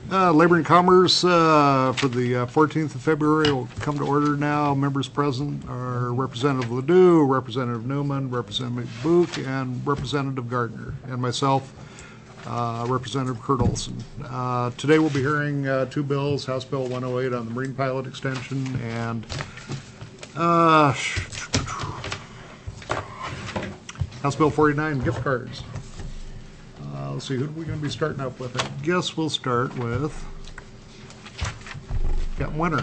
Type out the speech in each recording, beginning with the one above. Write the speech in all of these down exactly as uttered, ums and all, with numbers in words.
Uh, Labor and Commerce uh, for the uh, fourteenth of February will come to order now. Members present are Representative Ledoux, Representative Newman, Representative Buch, and Representative Gardner, and myself, uh, Representative Kurt Olson. Uh, today we'll be hearing uh, two bills, House Bill one oh eight on the Marine Pilot Extension and uh, House Bill forty-nine, gift cards. Uh, let's see, who are we going to be starting up with? I guess we'll start with Captain Winter.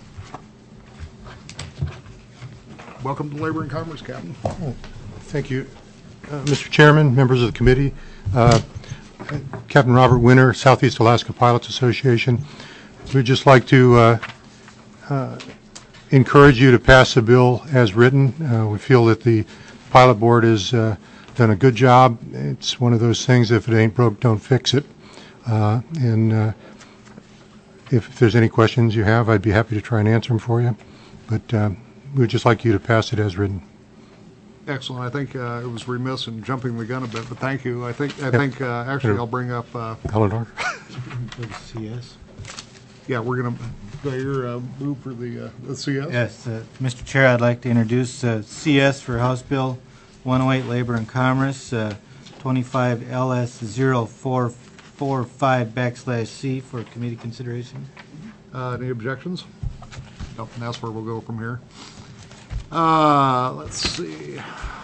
Welcome to Labor and Commerce, Captain. Oh, thank you. Uh, Mister Chairman, members of the committee, uh, Captain Robert Winter, Southeast Alaska Pilots Association. We'd just like to uh, uh, encourage you to pass the bill as written. Uh, we feel that the Pilot Board has uh, done a good job. It's one of those things, if it ain't broke, don't fix it. Uh, and uh, if, if there's any questions you have, I'd be happy to try and answer them for you. But uh, we'd just like you to pass it as written. Excellent. I think uh, it was remiss in jumping the gun a bit, but thank you. I think I Yep. think uh, actually I'll bring up. Uh, Eleanor. C S. yeah, we're going to do your uh, move for the, uh, the C S. Yes, uh, Mister Chair, I'd like to introduce uh, C S for House Bill one oh eight, Labor and Commerce, uh, twenty-five L S zero four four five backslash C for committee consideration. Uh, any objections? No, and that's where we'll go from here. Uh, let's see.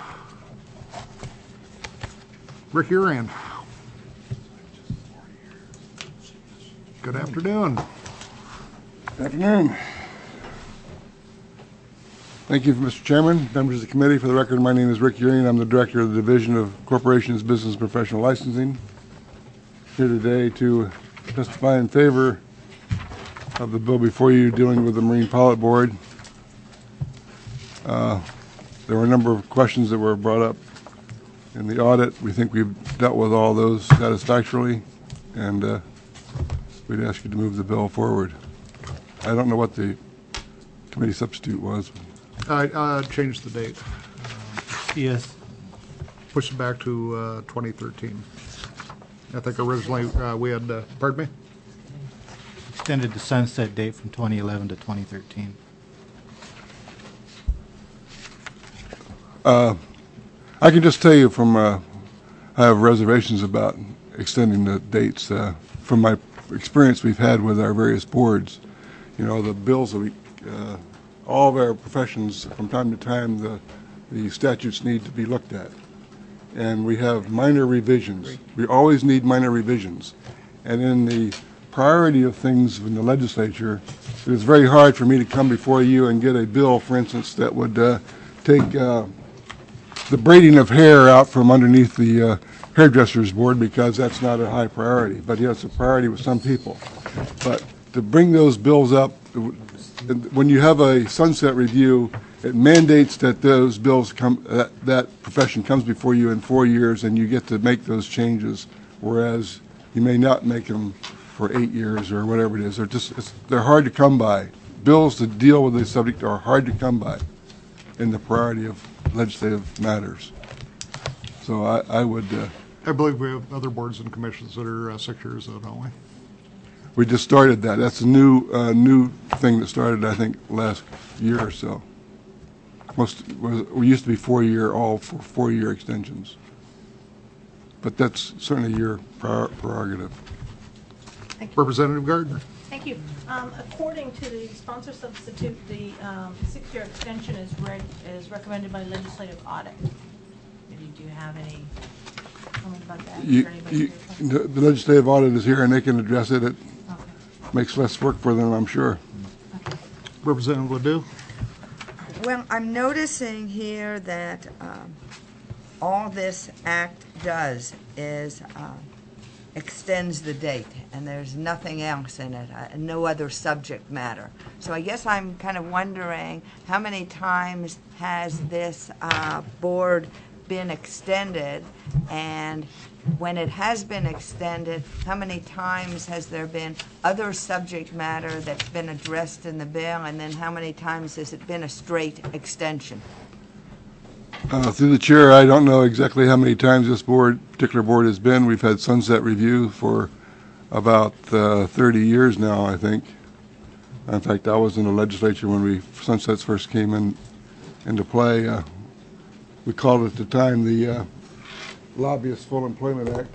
Rick Urian. Good afternoon. Good afternoon. Thank you, Mister Chairman, members of the committee. For the record, my name is Rick Urian. I'm the Director of the Division of Corporations, Business and Professional Licensing. Here today to testify in favor of the bill before you dealing with the Marine Pilot Board. Uh, there were a number of questions that were brought up in the audit. We think we've dealt with all those satisfactorily, and uh, we'd ask you to move the bill forward. I don't know what the committee substitute was. I uh, changed the date. C S. Pushed it back to uh, twenty thirteen. I think originally uh, we had, uh, pardon me? Extended the sunset date from twenty eleven to twenty thirteen. Uh, I can just tell you from, uh, I have reservations about extending the dates. Uh, from my experience we've had with our various boards, you know, the bills that we, uh, all of our professions, from time to time, the, the statutes need to be looked at. And we have minor revisions. We always need minor revisions. And in the priority of things in the legislature, it is very hard for me to come before you and get a bill, for instance, that would uh, take uh, the braiding of hair out from underneath the uh, hairdresser's board, because that's not a high priority. But yes, it's a priority with some people. But to bring those bills up, when you have a sunset review, it mandates that those bills come, that, that profession comes before you in four years and you get to make those changes, whereas you may not make them for eight years or whatever it is. They're just, it's, they're hard to come by. Bills to deal with this subject are hard to come by in the priority of legislative matters. So I, I would... Uh, I believe we have other boards and commissions that are uh, six years though, don't we? We just started that. That's a new uh, new thing that started, I think, last year or so. Most was, we used to be four-year, all for four-year extensions. But that's certainly your prerogative. Thank you. Representative Gardner. Thank you. Um, according to the sponsor substitute, the um, six-year extension is, reg is recommended by legislative audit. Maybe do you have any comment about that? You, you, the, the legislative audit is here, and they can address it. It okay. makes less work for them, I'm sure. Okay. Representative Ledoux. Well, I'm noticing here that um, all this act does is uh, extends the date, and there's nothing else in it, uh, no other subject matter. So I guess I'm kind of wondering how many times has this uh, board been extended, and when it has been extended, how many times has there been other subject matter that's been addressed in the bill, and then how many times has it been a straight extension? Uh, through the chair, I don't know exactly how many times this board, particular board has been. We've had sunset review for about uh, thirty years now, I think. In fact, I was in the legislature when we sunsets first came in into play. Uh, we called it at the time the uh, Lobbyist Full Employment Act.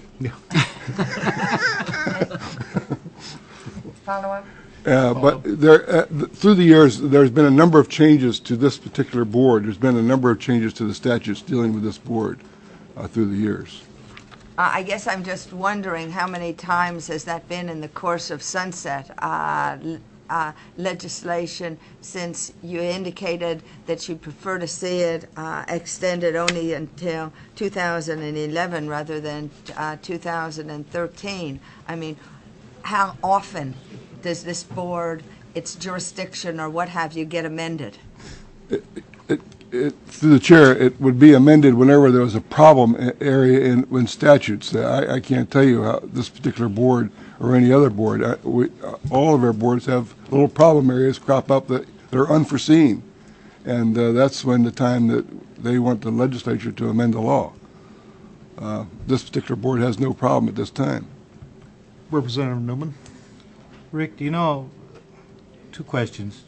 Follow up? Uh, but there, uh, th- through the years, there's been a number of changes to this particular board. There's been a number of changes to the statutes dealing with this board uh, through the years. Uh, I guess I'm just wondering how many times has that been in the course of sunset uh, l- uh, legislation, since you indicated that you prefer to see it uh, extended only until two thousand eleven rather than uh, two thousand thirteen. I mean, how often does this board, its jurisdiction or what have you, get amended? It, it, it, through the chair, it would be amended whenever there was a problem a- area in, in statutes. I, I can't tell you how this particular board or any other board, I, we, uh, all of our boards have little problem areas crop up that, that are unforeseen. And uh, that's when the time that they want the legislature to amend the law. Uh, this particular board has no problem at this time. Representative Newman? Rick, do you know, two questions.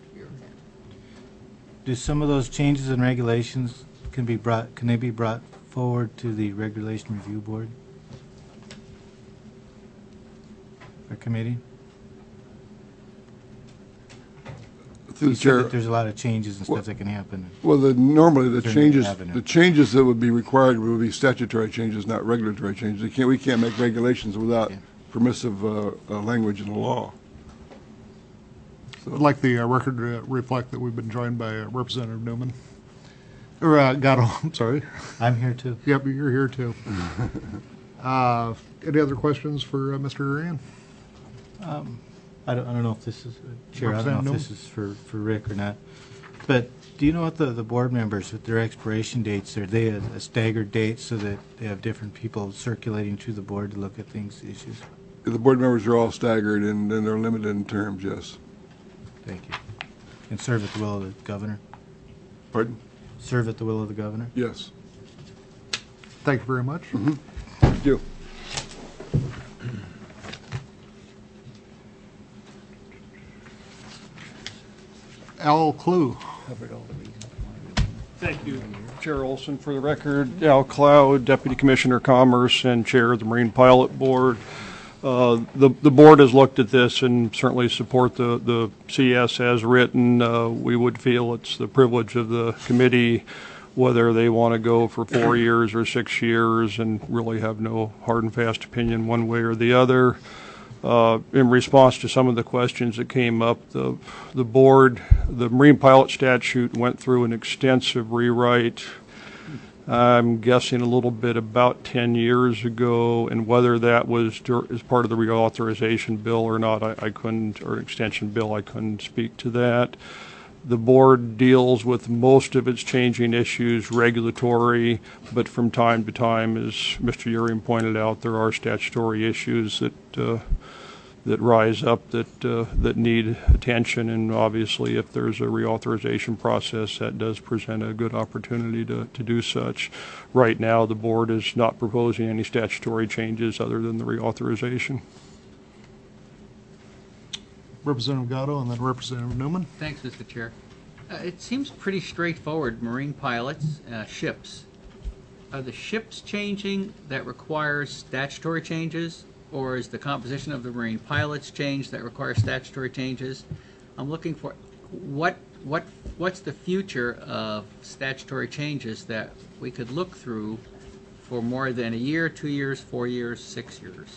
Do some of those changes in regulations can be brought, can they be brought forward to the Regulation Review Board? Or committee? Through You the said chair, that there's a lot of changes and Well- stuff that can happen. well, the, normally the They're changes, avenue. the changes that would be required would be statutory changes, not regulatory changes. They can't, we can't make regulations without Okay. permissive uh, uh, language in the law. I'd like the uh, record to reflect that we've been joined by uh, Representative Newman. Or, uh, Gatto, I'm sorry. I'm here too. Yep, you're here too. Uh, Any other questions for uh, Mister Urian? I don't, I don't know if this is, uh, Chair, I don't know if Representative this is for, for Rick or not. But do you know what the, the board members with their expiration dates, are they a a staggered date so that they have different people circulating to the board to look at things, issues? The board members are all staggered and, and they're limited in terms, yes. Thank you. And serve at the will of the governor? Pardon? Serve at the will of the governor? Yes. Thank you very much. Thank you. Al Clue. Thank you, Chair Olson. For the record, Al Cloud, Deputy Commissioner Commerce and Chair of the Marine Pilot Board. Uh, The the board has looked at this and certainly support the the C S as written. Uh, We would feel it's the privilege of the committee whether they want to go for four years or six years and really have no hard and fast opinion one way or the other. Uh, in response to some of the questions that came up, the the board, the Marine Pilot Statute went through an extensive rewrite. I'm guessing a little bit about ten years ago, and whether that was dur- as part of the reauthorization bill or not, I, I couldn't, or extension bill, I couldn't speak to that. The board deals with most of its changing issues regulatory, but from time to time, as Mister Urian pointed out, there are statutory issues that uh, that rise up that uh, that need attention, and obviously if there's a reauthorization process, that does present a good opportunity to, to do such. Right now, the board is not proposing any statutory changes other than the reauthorization. Representative Gatto and then Representative Newman. Thanks, Mister Chair. Uh, It seems pretty straightforward, marine pilots, uh, ships. Are the ships changing that requires statutory changes, or is the composition of the marine pilots changed that requires statutory changes? I'm looking for, what, what, what's the future of statutory changes that we could look through for more than a year, two years, four years, six years?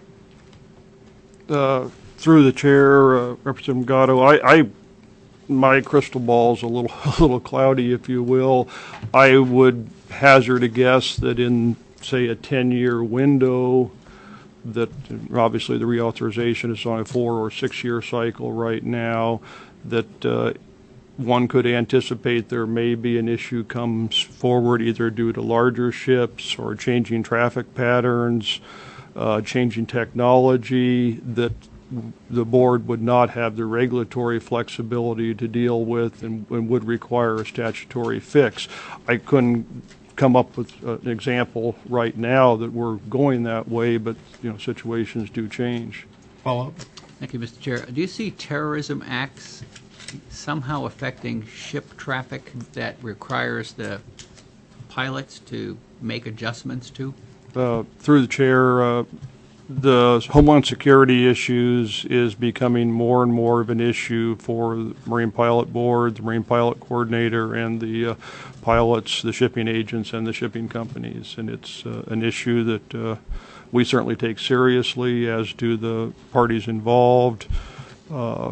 Uh, Through the chair, uh, Representative Gatto, I, I, my crystal ball's a little, a little cloudy, if you will. I would hazard a guess that in, say, a ten-year window, that obviously the reauthorization is on a four or six-year cycle right now, that uh, one could anticipate there may be an issue comes forward either due to larger ships or changing traffic patterns, uh, changing technology, that the board would not have the regulatory flexibility to deal with and, and would require a statutory fix. I couldn't come up with uh, an example right now that we're going that way, but, you know, situations do change. Follow up? Thank you, Mister Chair. Do you see terrorism acts somehow affecting ship traffic that requires the pilots to make adjustments to? Uh, through the chair, uh, the Homeland Security issues is becoming more and more of an issue for the Marine Pilot Board, the Marine Pilot Coordinator, and the uh, pilots, the shipping agents, and the shipping companies. And it's uh, an issue that uh, we certainly take seriously, as do the parties involved. Uh,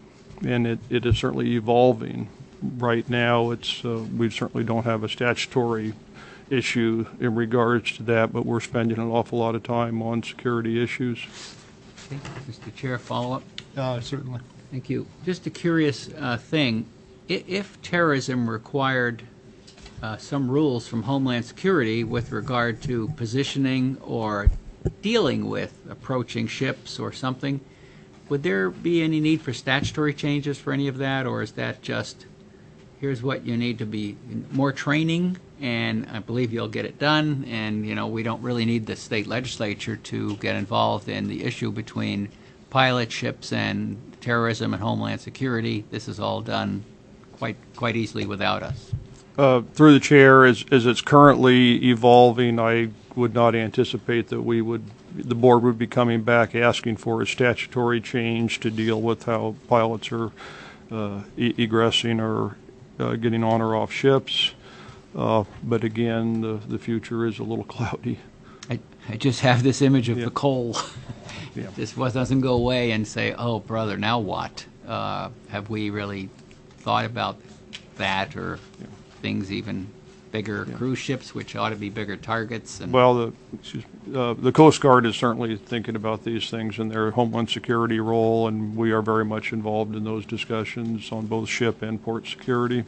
and it, it is certainly evolving. Right now, it's uh, we certainly don't have a statutory issue in regards to that, but we're spending an awful lot of time on security issues. Okay. Mister Chair, follow-up? Uh, certainly. Thank you. Just a curious uh, thing. I- If terrorism required uh, some rules from Homeland Security with regard to positioning or dealing with approaching ships or something, would there be any need for statutory changes for any of that, or is that just, here's what you need to be, more training, and I believe you'll get it done, and, you know, we don't really need the state legislature to get involved in the issue between pilot ships and terrorism and Homeland Security. This is all done quite quite easily without us. Uh, through the chair, as, as it's currently evolving, I would not anticipate that we would, the board would be coming back asking for a statutory change to deal with how pilots are uh, e- egressing or uh, getting on or off ships. Uh, but again, the, the future is a little cloudy. I, I just have this image of Yeah. the coal. Yeah. This was, doesn't go away and say, oh, brother, now what? Uh, have we really thought about that, or Yeah. things even bigger, Yeah. cruise ships, which ought to be bigger targets? And Well, the, excuse me, uh, the Coast Guard is certainly thinking about these things in their Homeland Security role, and we are very much involved in those discussions on both ship and port security.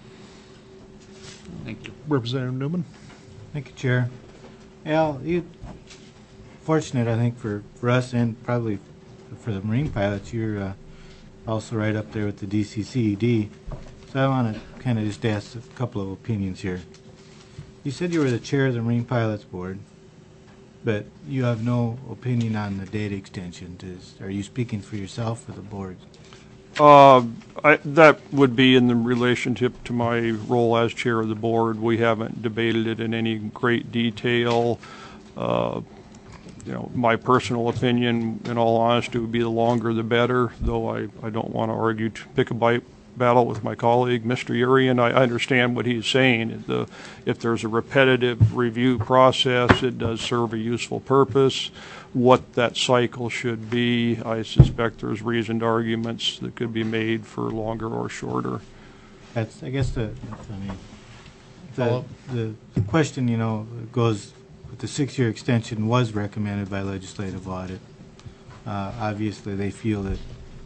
Thank you. Representative Newman? Thank you, Chair. Al, you, fortunate, I think, for, for us and probably for the Marine pilots, you're uh, also right up there with the D C C E D. So I want to kind of just ask a couple of opinions here. You said you were the chair of the Marine Pilots Board, but you have no opinion on the data extension. Does, are you speaking for yourself or the board? Uh, I, that would be in the relationship to my role as chair of the board. We haven't debated it in any great detail. Uh, you know, my personal opinion, in all honesty, would be the longer the better, though I, I don't want to argue to pick a bite battle with my colleague, Mister Urian. I, I understand what he's saying. The, if there's a repetitive review process, it does serve a useful purpose. What that cycle should be, I suspect there's reasoned arguments that could be made for longer or shorter. That's, I guess, the, I mean, Follow the, the, the question, you know, goes, the six-year extension was recommended by legislative audit. Uh, obviously, they feel that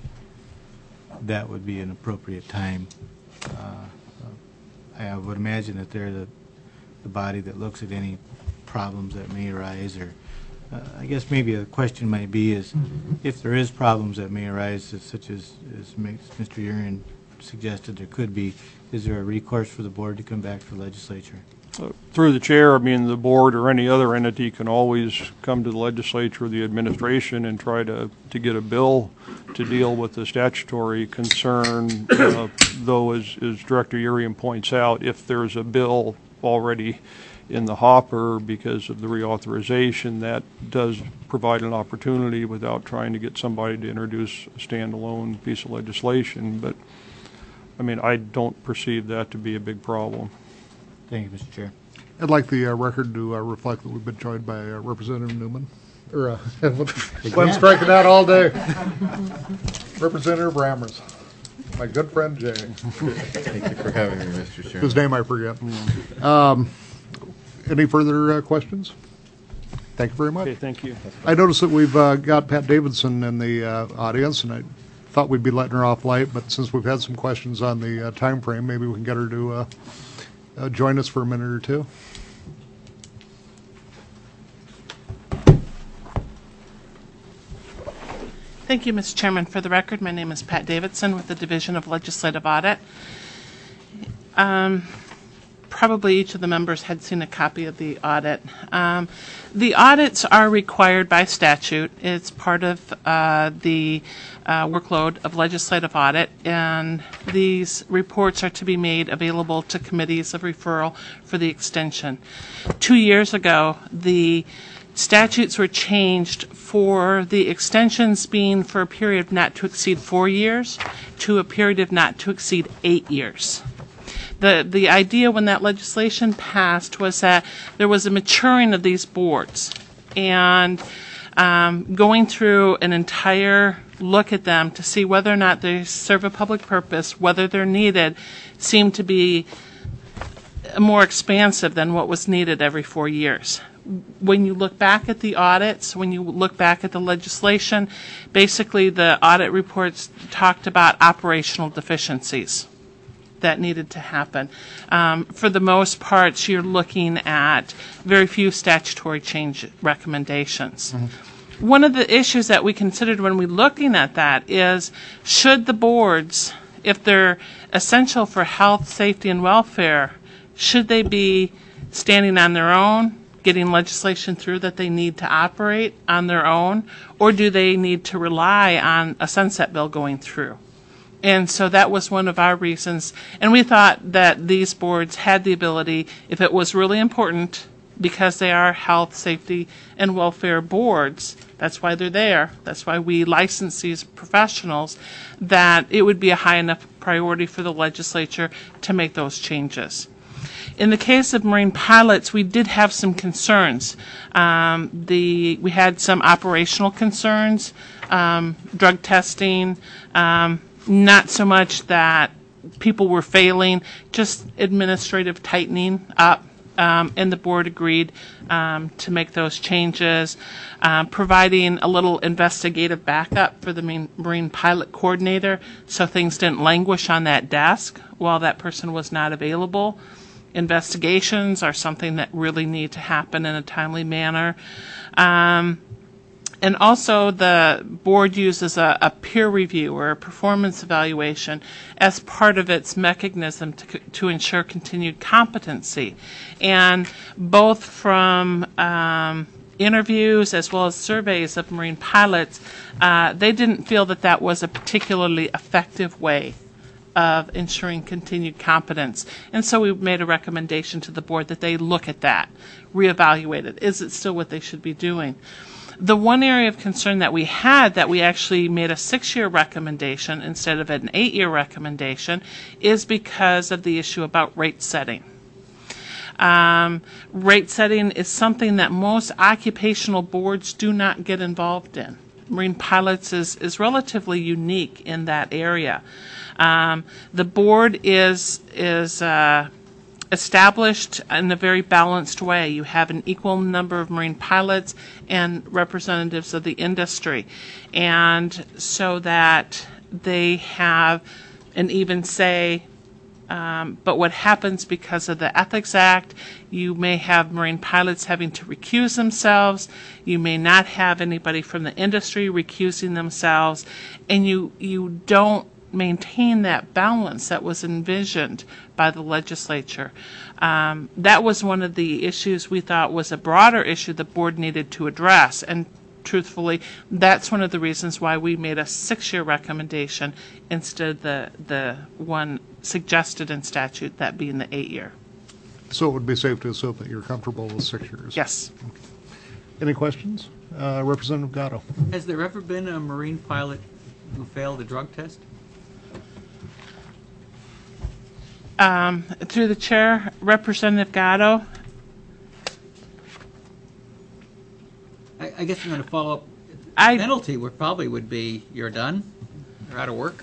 that would be an appropriate time. Uh, I would imagine that they're the, the body that looks at any problems that may arise, or uh, I guess maybe a question might be is, if there is problems that may arise, such as, as Mister Urian suggested there could be, is there a recourse for the board to come back to the legislature? Uh, through the chair, I mean, the board or any other entity can always come to the legislature or the administration and try to, to get a bill to deal with the statutory concern, uh, though, as, as Director Urian points out, if there's a bill already in the hopper because of the reauthorization, that does provide an opportunity without trying to get somebody to introduce a standalone piece of legislation. But, I mean, I don't perceive that to be a big problem. Thank you, Mister Chair. I'd like the uh, record to uh, reflect that we've been joined by uh, Representative Newman. Or, uh, I'm striking out all day. Representative Rammers, my good friend Jay, Thank you for having me, Mister Chairman. whose name I forget. Um, any further uh, questions? Thank you very much. Okay, thank you. I noticed that we've uh, got Pat Davidson in the uh, audience, and I thought we'd be letting her off light, but since we've had some questions on the uh, time frame, maybe we can get her to uh, uh, join us for a minute or two. Thank you, Mister Chairman. For the record, my name is Pat Davidson with the Division of Legislative Audit. Um, probably each of the members had seen a copy of the audit. Um, the audits are required by statute. It's part of uh, the uh, workload of legislative audit, and these reports are to be made available to committees of referral for the extension. Two years ago, the statutes were changed for the extensions being for a period of not to exceed four years to a period of not to exceed eight years. The, the idea when that legislation passed was that there was a maturing of these boards, and um, going through an entire look at them to see whether or not they serve a public purpose, whether they're needed, seemed to be more expansive than what was needed every four years. When you look back at the audits, when you look back at the legislation, basically the audit reports talked about operational deficiencies that needed to happen. Um, for the most part, you're looking at very few statutory change recommendations. Mm-hmm. One of the issues that we considered when we looking at that is, should the boards, if they're essential for health, safety, and welfare, should they be standing on their own, getting legislation through that they need to operate on their own, or do they need to rely on a sunset bill going through? And so that was one of our reasons. And we thought that these boards had the ability, if it was really important, because they are health, safety, and welfare boards, that's why they're there, that's why we license these professionals, that it would be a high enough priority for the legislature to make those changes. In the case of marine pilots, we did have some concerns. Um, the we had some operational concerns, um, drug testing, um, not so much that people were failing, just administrative tightening up, um, and the board agreed um, to make those changes, uh, providing a little investigative backup for the marine, marine pilot coordinator so things didn't languish on that desk while that person was not available. Investigations are something that really need to happen in a timely manner. Um, and also the board uses a, a peer review or a performance evaluation as part of its mechanism to, to ensure continued competency. And both from um, interviews as well as surveys of marine pilots, uh, they didn't feel that that was a particularly effective way of ensuring continued competence. And so we made a recommendation to the board that they look at that, reevaluate it. Is it still what they should be doing? The one area of concern that we had that we actually made a six-year recommendation instead of an eight-year recommendation is because of the issue about rate setting. Um, rate setting is something that most occupational boards do not get involved in. Marine pilots is, is relatively unique in that area. Um, the board is is uh, established in a very balanced way. You have an equal number of marine pilots and representatives of the industry, and so that they have an even say. Um, but what happens because of the Ethics Act, you may have marine pilots having to recuse themselves. You may not have anybody from the industry recusing themselves, and you you don't maintain that balance that was envisioned by the legislature. Um, that was one of the issues we thought was a broader issue the board needed to address, and truthfully, that's one of the reasons why we made a six-year recommendation instead of the, the one suggested in statute, that being the eight-year. So it would be safe to assume that you're comfortable with six years? Yes. Okay. Any questions? Uh, Representative Gatto. Has there ever been a marine pilot who failed a drug test? Um, through the chair, Representative Gatto. I, I guess I'm going to follow up. I- Penalty would probably would be you're done, you're out of work.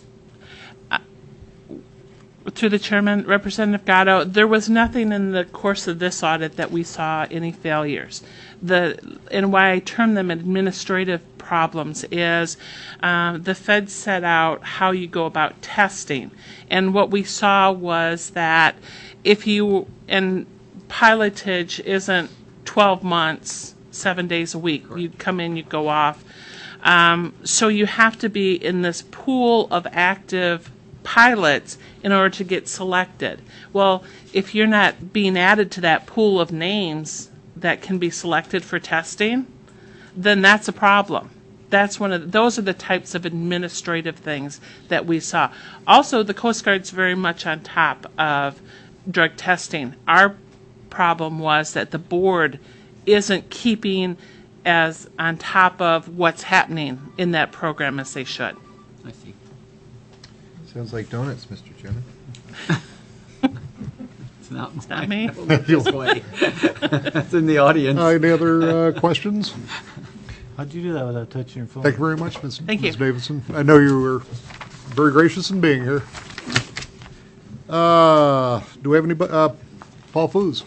Through the chairman, Representative Gatto, there was nothing in the course of this audit that we saw any failures. The and why I term them administrative problems is um, the Fed set out how you go about testing, and what we saw was that if you and pilotage isn't twelve months, seven days a week, Correct. You'd come in, you'd go off. Um, so you have to be in this pool of active pilots in order to get selected. Well, if you're not being added to that pool of names that can be selected for testing, then that's a problem. That's one of the, those are the types of administrative things that we saw. Also, the Coast Guard's very much on top of drug testing. Our problem was that the board isn't keeping as on top of what's happening in that program as they should. I see. Sounds like donuts, Mister Chairman. It's not, It's not me. This way. It's in the audience. Uh, Any other uh, questions? How'd you do that without touching your phone? Thank you very much, Miz Thank you. Miz Davidson. I know you were very gracious in being here. Uh, Do we have any, uh, Paul Foos?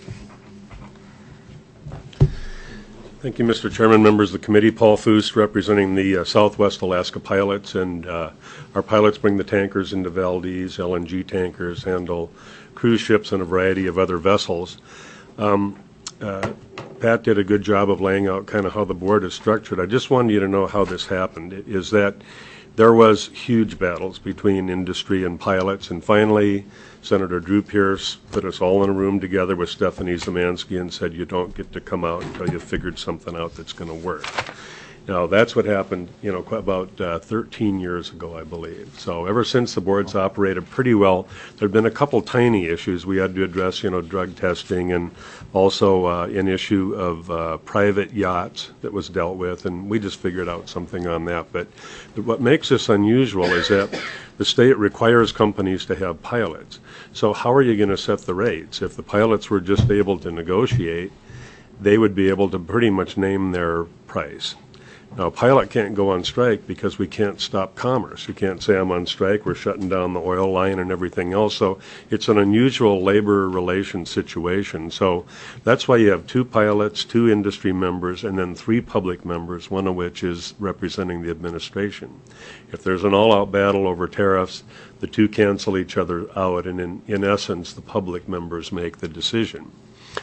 Thank you, Mister Chairman, members of the committee. Paul Foos, representing the uh, Southwest Alaska pilots, and uh, our pilots bring the tankers into Valdez, L N G tankers, handle cruise ships and a variety of other vessels. Um, uh, Pat did a good job of laying out kind of how the board is structured. I just wanted you to know how this happened, is that there was huge battles between industry and pilots, and finally Senator Drew Pierce put us all in a room together with Stephanie Zemansky and said, you don't get to come out until you've figured something out that's going to work. Now, that's what happened, you know, about uh, thirteen years ago, I believe. So ever since, the board's operated pretty well. There have been a couple tiny issues we had to address, you know, drug testing, and also uh, an issue of uh, private yachts that was dealt with, and we just figured out something on that. But what makes this unusual is that the state requires companies to have pilots. So how are you going to set the rates? If the pilots were just able to negotiate, they would be able to pretty much name their price. Now, a pilot can't go on strike because we can't stop commerce. You can't say, I'm on strike, we're shutting down the oil line and everything else. So it's an unusual labor relations situation. So that's why you have two pilots, two industry members, and then three public members, one of which is representing the administration. If there's an all-out battle over tariffs, the two cancel each other out, and in, in essence, the public members make the decision.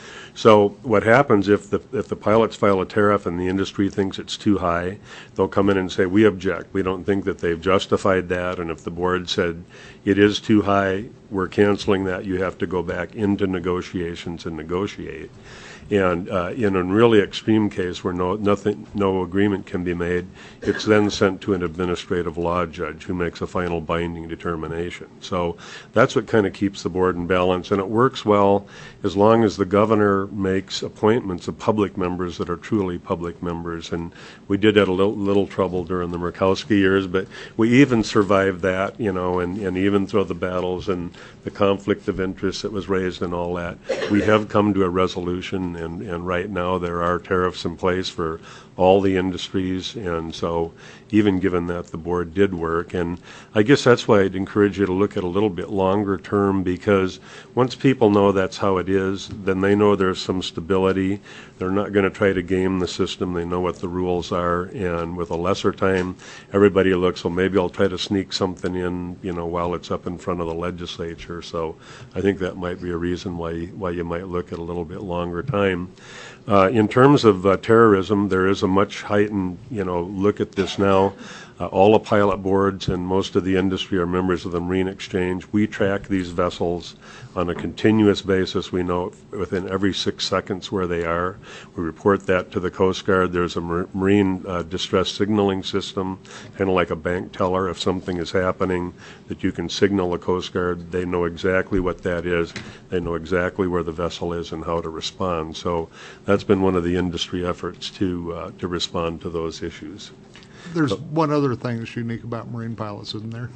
So what happens if the if the pilots file a tariff and the industry thinks it's too high, they'll come in and say, we object. We don't think that they've justified that. And if the board said it is too high, we're canceling that, you have to go back into negotiations and negotiate. And uh, in a really extreme case where no nothing, no agreement can be made, it's then sent to an administrative law judge who makes a final binding determination. So that's what kind of keeps the board in balance, and it works well as long as the governor makes appointments of public members that are truly public members. And we did have a little, little trouble during the Murkowski years, but we even survived that, you know, and, and even through the battles and the conflict of interest that was raised and all that, we have come to a resolution. And, and right now there are tariffs in place for all the industries, and so even given that, the board did work. And I guess that's why I'd encourage you to look at a little bit longer term, because once people know that's how it is, then they know there's some stability. They're not going to try to game the system. They know what the rules are, and with a lesser time, everybody looks, well, maybe I'll try to sneak something in, you know, while it's up in front of the legislature. So I think that might be a reason why why you might look at a little bit longer time. Uh, in terms of uh, terrorism, there is a much heightened, you know, look at this now. Uh, all the pilot boards and most of the industry are members of the Marine Exchange. We track these vessels on a continuous basis. We know within every six seconds where they are. We report that to the Coast Guard. There's a Marine uh, distress signaling system, kind of like a bank teller. If something is happening, that you can signal the Coast Guard. They know exactly what that is. They know exactly where the vessel is and how to respond. So that's been one of the industry efforts to uh, to respond to those issues. There's one other thing that's unique about Marine pilots, isn't there?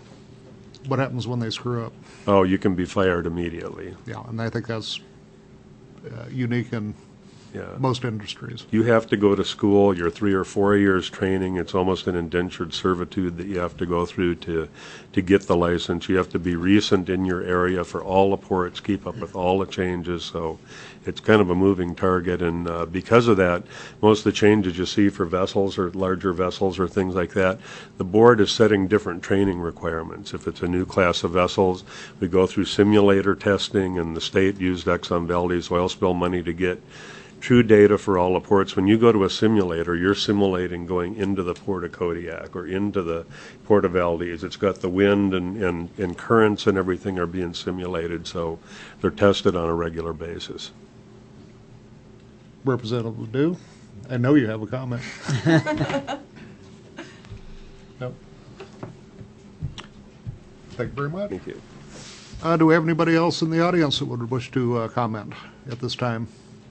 What happens when they screw up? Oh, you can be fired immediately. Yeah, and I think that's uh, unique in Yeah. most industries. You have to go to school, your three or four years training. It's almost an indentured servitude that you have to go through to to get the license. You have to be recent in your area for all the ports, keep up with all the changes. So it's kind of a moving target, and uh, because of that, most of the changes you see for vessels or larger vessels or things like that, the board is setting different training requirements. If it's a new class of vessels, we go through simulator testing, and the state used Exxon Valdez oil spill money to get true data for all the ports. When you go to a simulator, you're simulating going into the Port of Kodiak or into the Port of Valdez. It's got the wind and, and, and currents and everything are being simulated, so they're tested on a regular basis. Representative Ledoux, I know you have a comment. Nope. Thank you very much. Thank you. Uh, do we have anybody else in the audience that would wish to uh, comment at this time?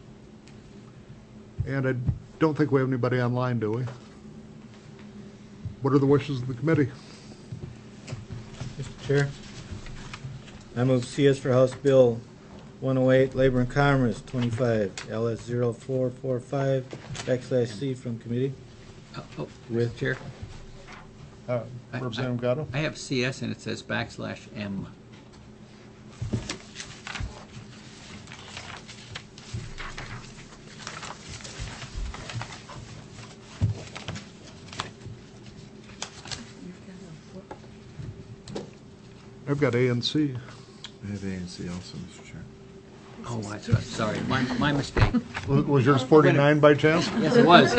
And I don't think we have anybody online, do we? What are the wishes of the committee? Mister Chair, I move C S for House Bill one oh eight, Labor and Commerce, twenty-five, L S zero four four five, backslash C from committee. Oh, oh, Mister Chair, Uh, I- Representative Gatto? I have C S and it says backslash M. I've got A and C. I have A and C also, Mister Chair. Oh, that's right. Sorry, my, my mistake. Was was yours forty-nine by chance? Yes, it was.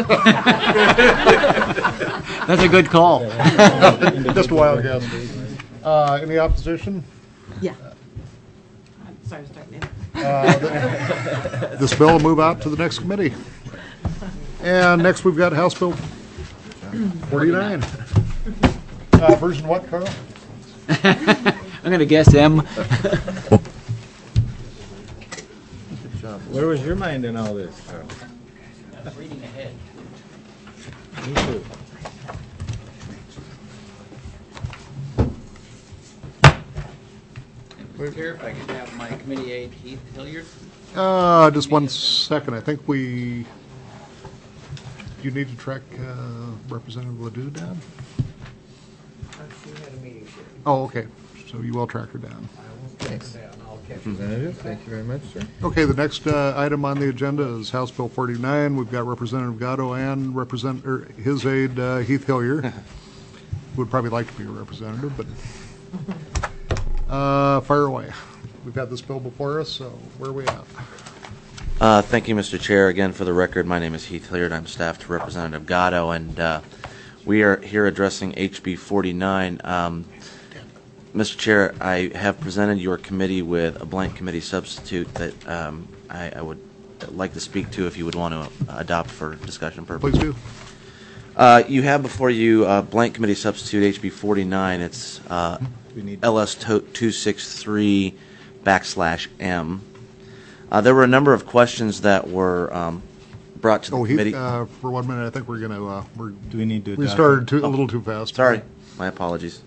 That's a good call. Just a wild guess. Uh, any opposition? Yeah. I'm sorry, I was talking to him. Uh, th- This bill will move out to the next committee. And next, we've got House Bill forty-nine. Uh, Version what, Carl? I'm going to guess M. Where was your mind in all this, Carl? Reading ahead. Me too. Mister Chair, if I could have my committee aide Heath Hilliard. Uh, just one second. I think we, you need to track uh, Representative Ledoux down? Oh, okay. So you will track her down. Thanks. Representative, thank you very much, sir. Okay, the next uh, item on the agenda is House Bill forty-nine. We've got Representative Gatto and Represent, or his aide uh, Heath Hilliard, who would probably like to be a representative, but uh, fire away. We've had this bill before us, so where are we at? Uh, thank you, Mister Chair. Again, for the record, my name is Heath Hilliard. I'm staff to Representative Gatto, and uh, we are here addressing H B forty-nine. Um, Mister Chair, I have presented your committee with a blank committee substitute that um, I, I would like to speak to if you would want to adopt for discussion purposes. Please do. Uh, you have before you a blank committee substitute H B forty-nine. It's uh, L S two sixty-three backslash M. Uh, there were a number of questions that were um, brought to the Oh, Heath, committee. uh, for one minute, I think we're going to, uh, we're, Do we need to we adopt started it? too, a little too fast. Sorry, my apologies.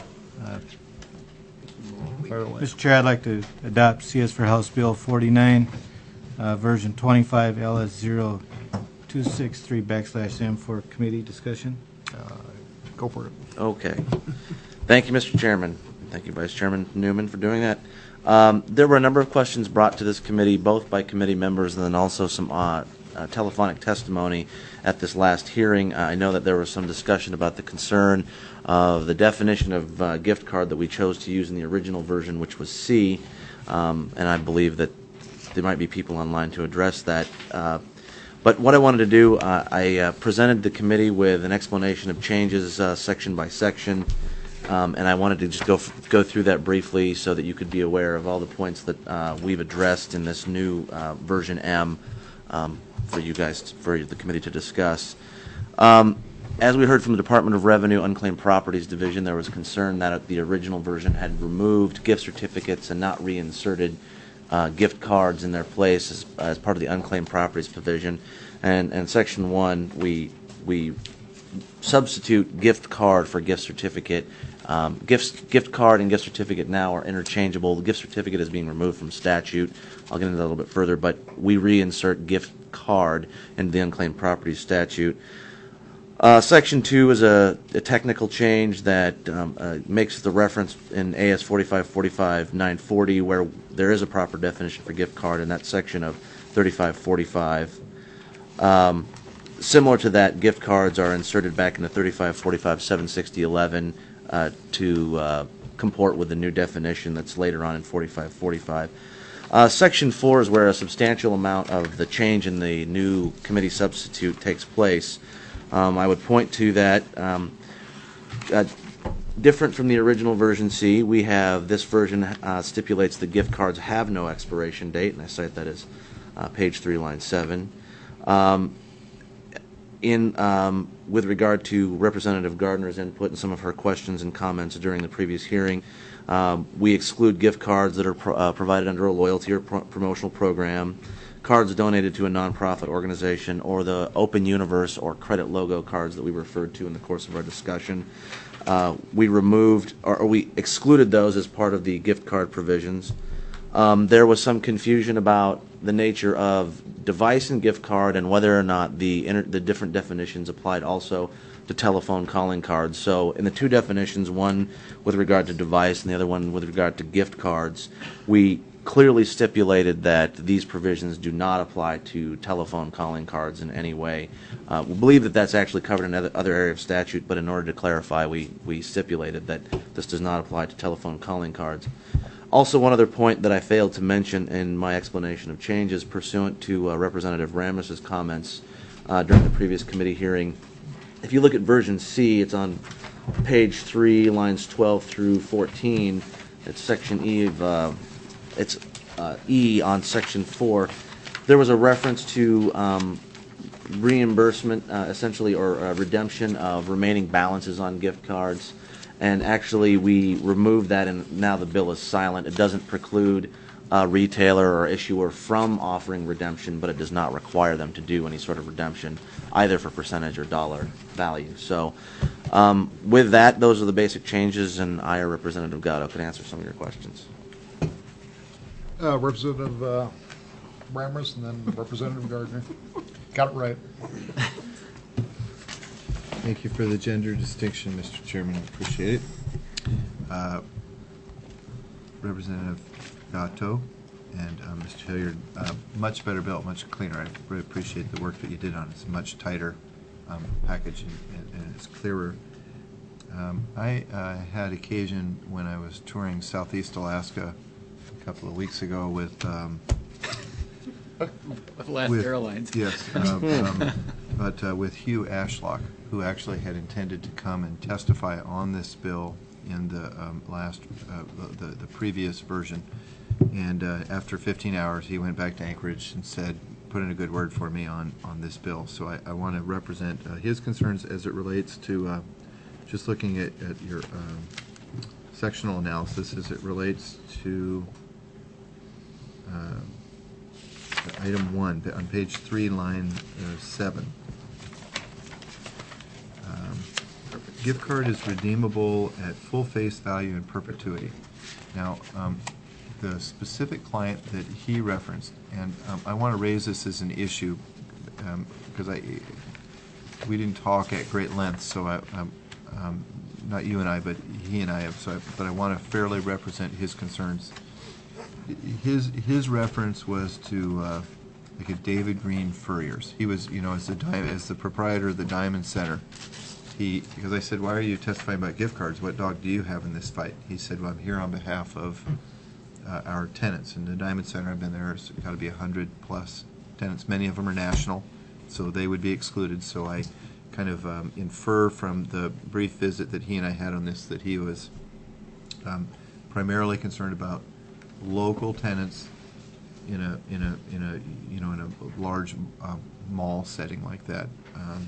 Fire away. Mister Chair, I'd like to adopt C S for House Bill forty-nine, uh, version twenty-five, L S zero two six three backslash M for committee discussion. Go for it. Okay. Thank you, Mister Chairman. Thank you, Vice Chairman Newman, for doing that. Um, there were a number of questions brought to this committee, both by committee members and then also some uh, uh, telephonic testimony at this last hearing. Uh, I know that there was some discussion about the concern of the definition of uh, gift card that we chose to use in the original version, which was C, um, and I believe that there might be people online to address that. Uh, But what I wanted to do, uh, I uh, presented the committee with an explanation of changes uh, section by section, um, and I wanted to just go f go through that briefly so that you could be aware of all the points that uh, we've addressed in this new uh, version M um, for you guys, t for the committee to discuss. Um, as we heard from the Department of Revenue Unclaimed Properties Division, there was concern that the original version had removed gift certificates and not reinserted Uh, gift cards in their place as, as part of the unclaimed properties provision, and and section one we we substitute gift card for gift certificate. Um, gifts, gift card and gift certificate now are interchangeable. The gift certificate is being removed from statute. I'll get into that a little bit further, but we reinsert gift card into the unclaimed properties statute. Uh, Section two is a, a technical change that um, uh, makes the reference in A S forty-five forty-five nine forty where there is a proper definition for gift card in that section of thirty-five forty-five. Um, similar to that, gift cards are inserted back into thirty-five forty-five seven sixty eleven uh, to uh, comport with the new definition that's later on in forty-five forty-five. Uh, Section four is where a substantial amount of the change in the new committee substitute takes place. Um, I would point to that. Um, uh, Different from the original version C, we have, this version uh, stipulates the gift cards have no expiration date, and I cite that as uh, page three, line seven. Um, in, um, with regard to Representative Gardner's input and some of her questions and comments during the previous hearing, um, we exclude gift cards that are pro uh, provided under a loyalty or pro promotional program, cards donated to a nonprofit organization, or the Open Universe or credit logo cards that we referred to in the course of our discussion. Uh, we removed, or, or we excluded those as part of the gift card provisions. Um, there was some confusion about the nature of device and gift card and whether or not the, inter the different definitions applied also to telephone calling cards. So in the two definitions, one with regard to device and the other one with regard to gift cards, we clearly stipulated that these provisions do not apply to telephone calling cards in any way. Uh, we believe that that's actually covered in other, other area of statute, but in order to clarify, we, we stipulated that this does not apply to telephone calling cards. Also, one other point that I failed to mention in my explanation of changes pursuant to uh, Representative Ramos's comments uh, during the previous committee hearing. If you look at version C, it's on page three, lines twelve through fourteen. It's section E of uh, It's uh, E on section four. There was a reference to um, reimbursement, uh, essentially, or uh, redemption of remaining balances on gift cards. And actually, we removed that, and now the bill is silent. It doesn't preclude a retailer or issuer from offering redemption, but it does not require them to do any sort of redemption, either for percentage or dollar value. So um, with that, those are the basic changes, and I, or Representative Gatto, can answer some of your questions. Uh, Representative uh, Ramos and then Representative Gardner. Got it right. Thank you for the gender distinction, Mister Chairman. I appreciate it. Uh, Representative Gatto and uh, Mister Hilliard, uh, much better built, much cleaner. I really appreciate the work that you did on it. It's a much tighter um, package and, and, and it's clearer. Um, I uh, had occasion when I was touring Southeast Alaska a couple of weeks ago with um, With Alaska with, Airlines. Yes, um, um, but uh, with Hugh Ashlock, who actually had intended to come and testify on this bill in the um, last, uh, the, the previous version. And uh, after fifteen hours, he went back to Anchorage and said, put in a good word for me on, on this bill. So I, I want to represent uh, his concerns as it relates to, uh, just looking at, at your um, sectional analysis as it relates to uh, item one, on page three, line uh, seven. Um, gift card is redeemable at full face value in perpetuity. Now, um, the specific client that he referenced, and um, I want to raise this as an issue because um, I we didn't talk at great length, so I, um, um, not you and I, but he and I have. So, I, but I want to fairly represent his concerns. His his reference was to uh, like a David Green Furriers. He was, you know, as the as the proprietor of the Diamond Center. He, because I said, why are you testifying about gift cards? What dog do you have in this fight? He said, well, I'm here on behalf of uh, our tenants. And the Diamond Center, I've been there, it's got to be a hundred plus tenants. Many of them are national, so they would be excluded. So I kind of um, infer from the brief visit that he and I had on this that he was um, primarily concerned about local tenants in a in a in a you know in a large uh, mall setting like that. Um,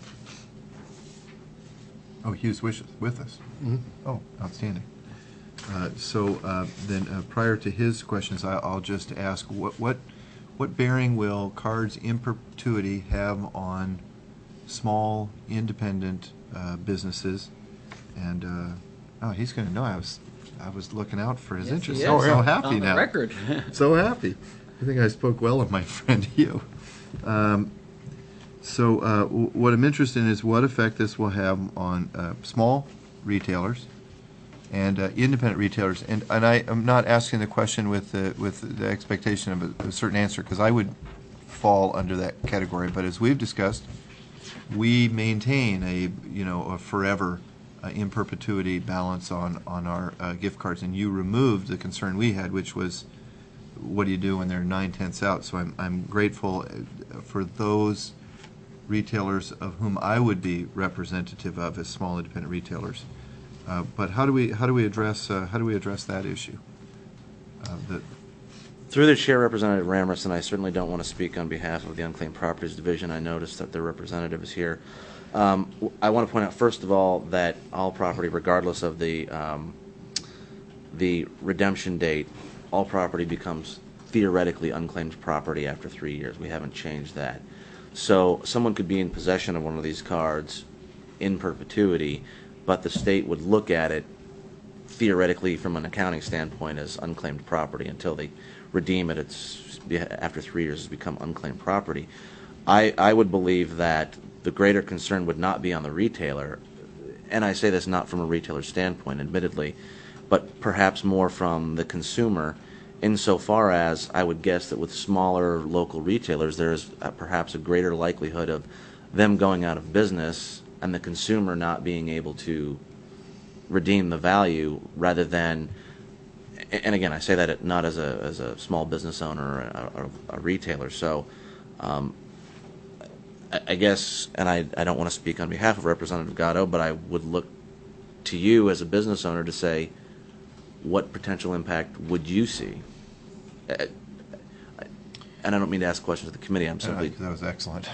oh, he was with, with us. Mm-hmm. Oh, outstanding. Uh, so uh, then, uh, prior to his questions, I, I'll just ask what what what bearing will cards in perpetuity have on small independent uh, businesses? And uh, oh, he's going to know I was. I was looking out for his Yes, interest. he So, is. so On happy the now. record. So happy. I think I spoke well of my friend Hugh. Um, so uh, w what I'm interested in is what effect this will have on uh, small retailers and uh, independent retailers. And and I am not asking the question with the with the expectation of a, a certain answer, because I would fall under that category. But as we've discussed, we maintain a you know a forever. Uh, in perpetuity balance on on our uh, gift cards, and you removed the concern we had, which was what do you do when they're nine tenths out? So I'm, I'm grateful uh, for those retailers of whom I would be representative of as small independent retailers. Uh, but how do we how do we address uh, how do we address that issue? Uh, the, Through the chair, Representative Ramrus, and I certainly don't want to speak on behalf of the Unclaimed Properties Division. I noticed that their representative is here. Um, I want to point out, first of all, that all property, regardless of the um, the redemption date, all property becomes theoretically unclaimed property after three years. We haven't changed that. So someone could be in possession of one of these cards in perpetuity, but the state would look at it theoretically from an accounting standpoint as unclaimed property until they redeem it. It's after three years it's become unclaimed property. I, I would believe that the greater concern would not be on the retailer, and I say this not from a retailer standpoint, admittedly, but perhaps more from the consumer, insofar as I would guess that with smaller local retailers there is uh, perhaps a greater likelihood of them going out of business and the consumer not being able to redeem the value, rather than, and again I say that not as a as a small business owner or a, a retailer. So um, I, I guess, and I, I don't want to speak on behalf of Representative Gatto, but I would look to you as a business owner to say, what potential impact would you see? Uh, and I don't mean to ask questions of the committee. I'm simply that was excellent.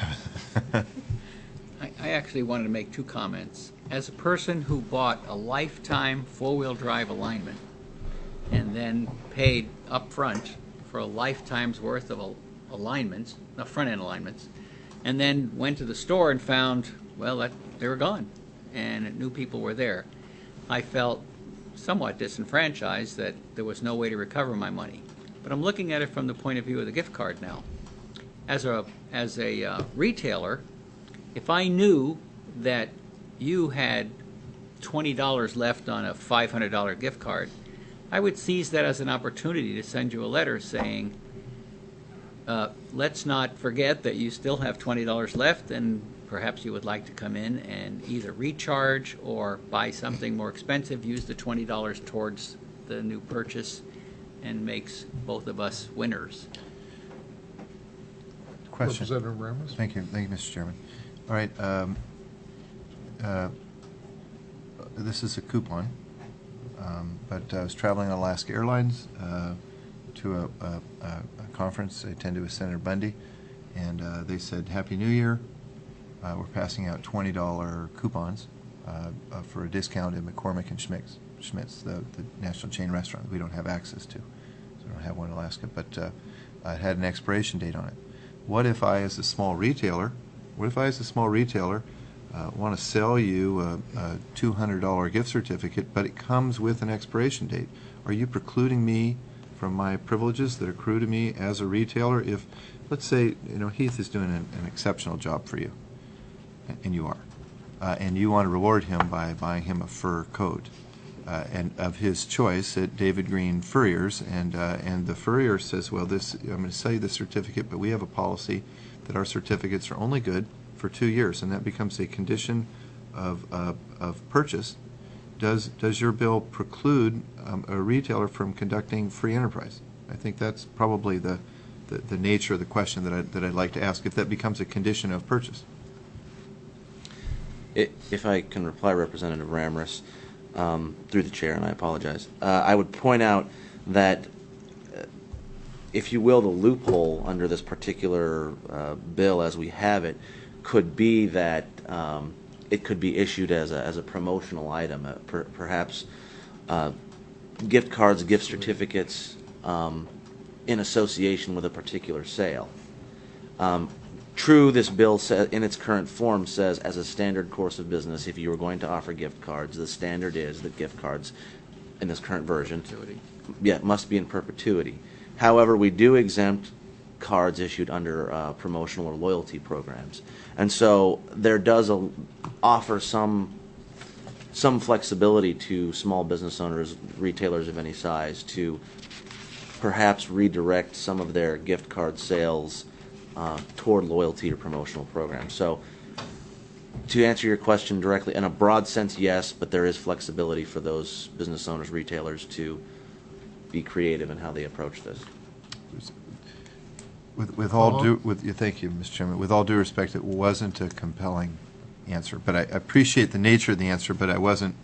I, I actually wanted to make two comments. As a person who bought a lifetime four-wheel drive alignment and then paid up front for a lifetime's worth of al- alignments, uh, front-end alignments, and then went to the store and found, well, that they were gone, and new people were there, I felt somewhat disenfranchised that there was no way to recover my money. But I'm looking at it from the point of view of the gift card now. As a as a uh, retailer, if I knew that you had twenty dollars left on a five hundred dollars gift card, I would seize that as an opportunity to send you a letter saying, uh, let's not forget that you still have twenty dollars left, and perhaps you would like to come in and either recharge or buy something more expensive, use the twenty dollars towards the new purchase, and makes both of us winners. Question. Representative Ramos? Thank you, thank you, Mister Chairman. All right, um, uh, this is a coupon, um, but I was traveling on Alaska Airlines uh, to a, a, a conference I attended with Senator Bundy, and uh, they said, Happy New Year. Uh, we're passing out twenty dollar coupons uh, uh, for a discount at McCormick and Schmitz, Schmitz the, the national chain restaurant we don't have access to. So I don't have one in Alaska, but uh, it had an expiration date on it. What if I, as a small retailer, what if I, as a small retailer, uh, want to sell you a, a two hundred dollar gift certificate, but it comes with an expiration date? Are you precluding me from my privileges that accrue to me as a retailer? If, let's say, you know, Heath is doing an, an exceptional job for you, and you are, uh, and you want to reward him by buying him a fur coat, uh, and of his choice at David Green Furriers, and uh, and the furrier says, well, this I'm going to sell you this certificate, but we have a policy that our certificates are only good for two years, and that becomes a condition of uh, of purchase. Does does your bill preclude um, a retailer from conducting free enterprise? I think that's probably the the, the nature of the question that I that I'd like to ask. If that becomes a condition of purchase. It, if I can reply, Representative Ramrus, um, through the chair, and I apologize, uh, I would point out that, uh, if you will, the loophole under this particular uh, bill as we have it could be that um, it could be issued as a, as a promotional item, uh, per, perhaps uh, gift cards, gift certificates um, in association with a particular sale. Um, True, this bill sa- in its current form says, as a standard course of business, if you were going to offer gift cards, the standard is that gift cards, in this current version, Perpetuity. yeah, must be in perpetuity. However, we do exempt cards issued under uh, promotional or loyalty programs, and so there does a, offer some some flexibility to small business owners, retailers of any size, to perhaps redirect some of their gift card sales Uh, toward loyalty or promotional programs. So, to answer your question directly, in a broad sense, yes, but there is flexibility for those business owners, retailers, to be creative in how they approach this. with, with all Follow? due, with, yeah, thank you, Mister Chairman, with all due respect, it wasn't a compelling answer, but I appreciate the nature of the answer, but I wasn't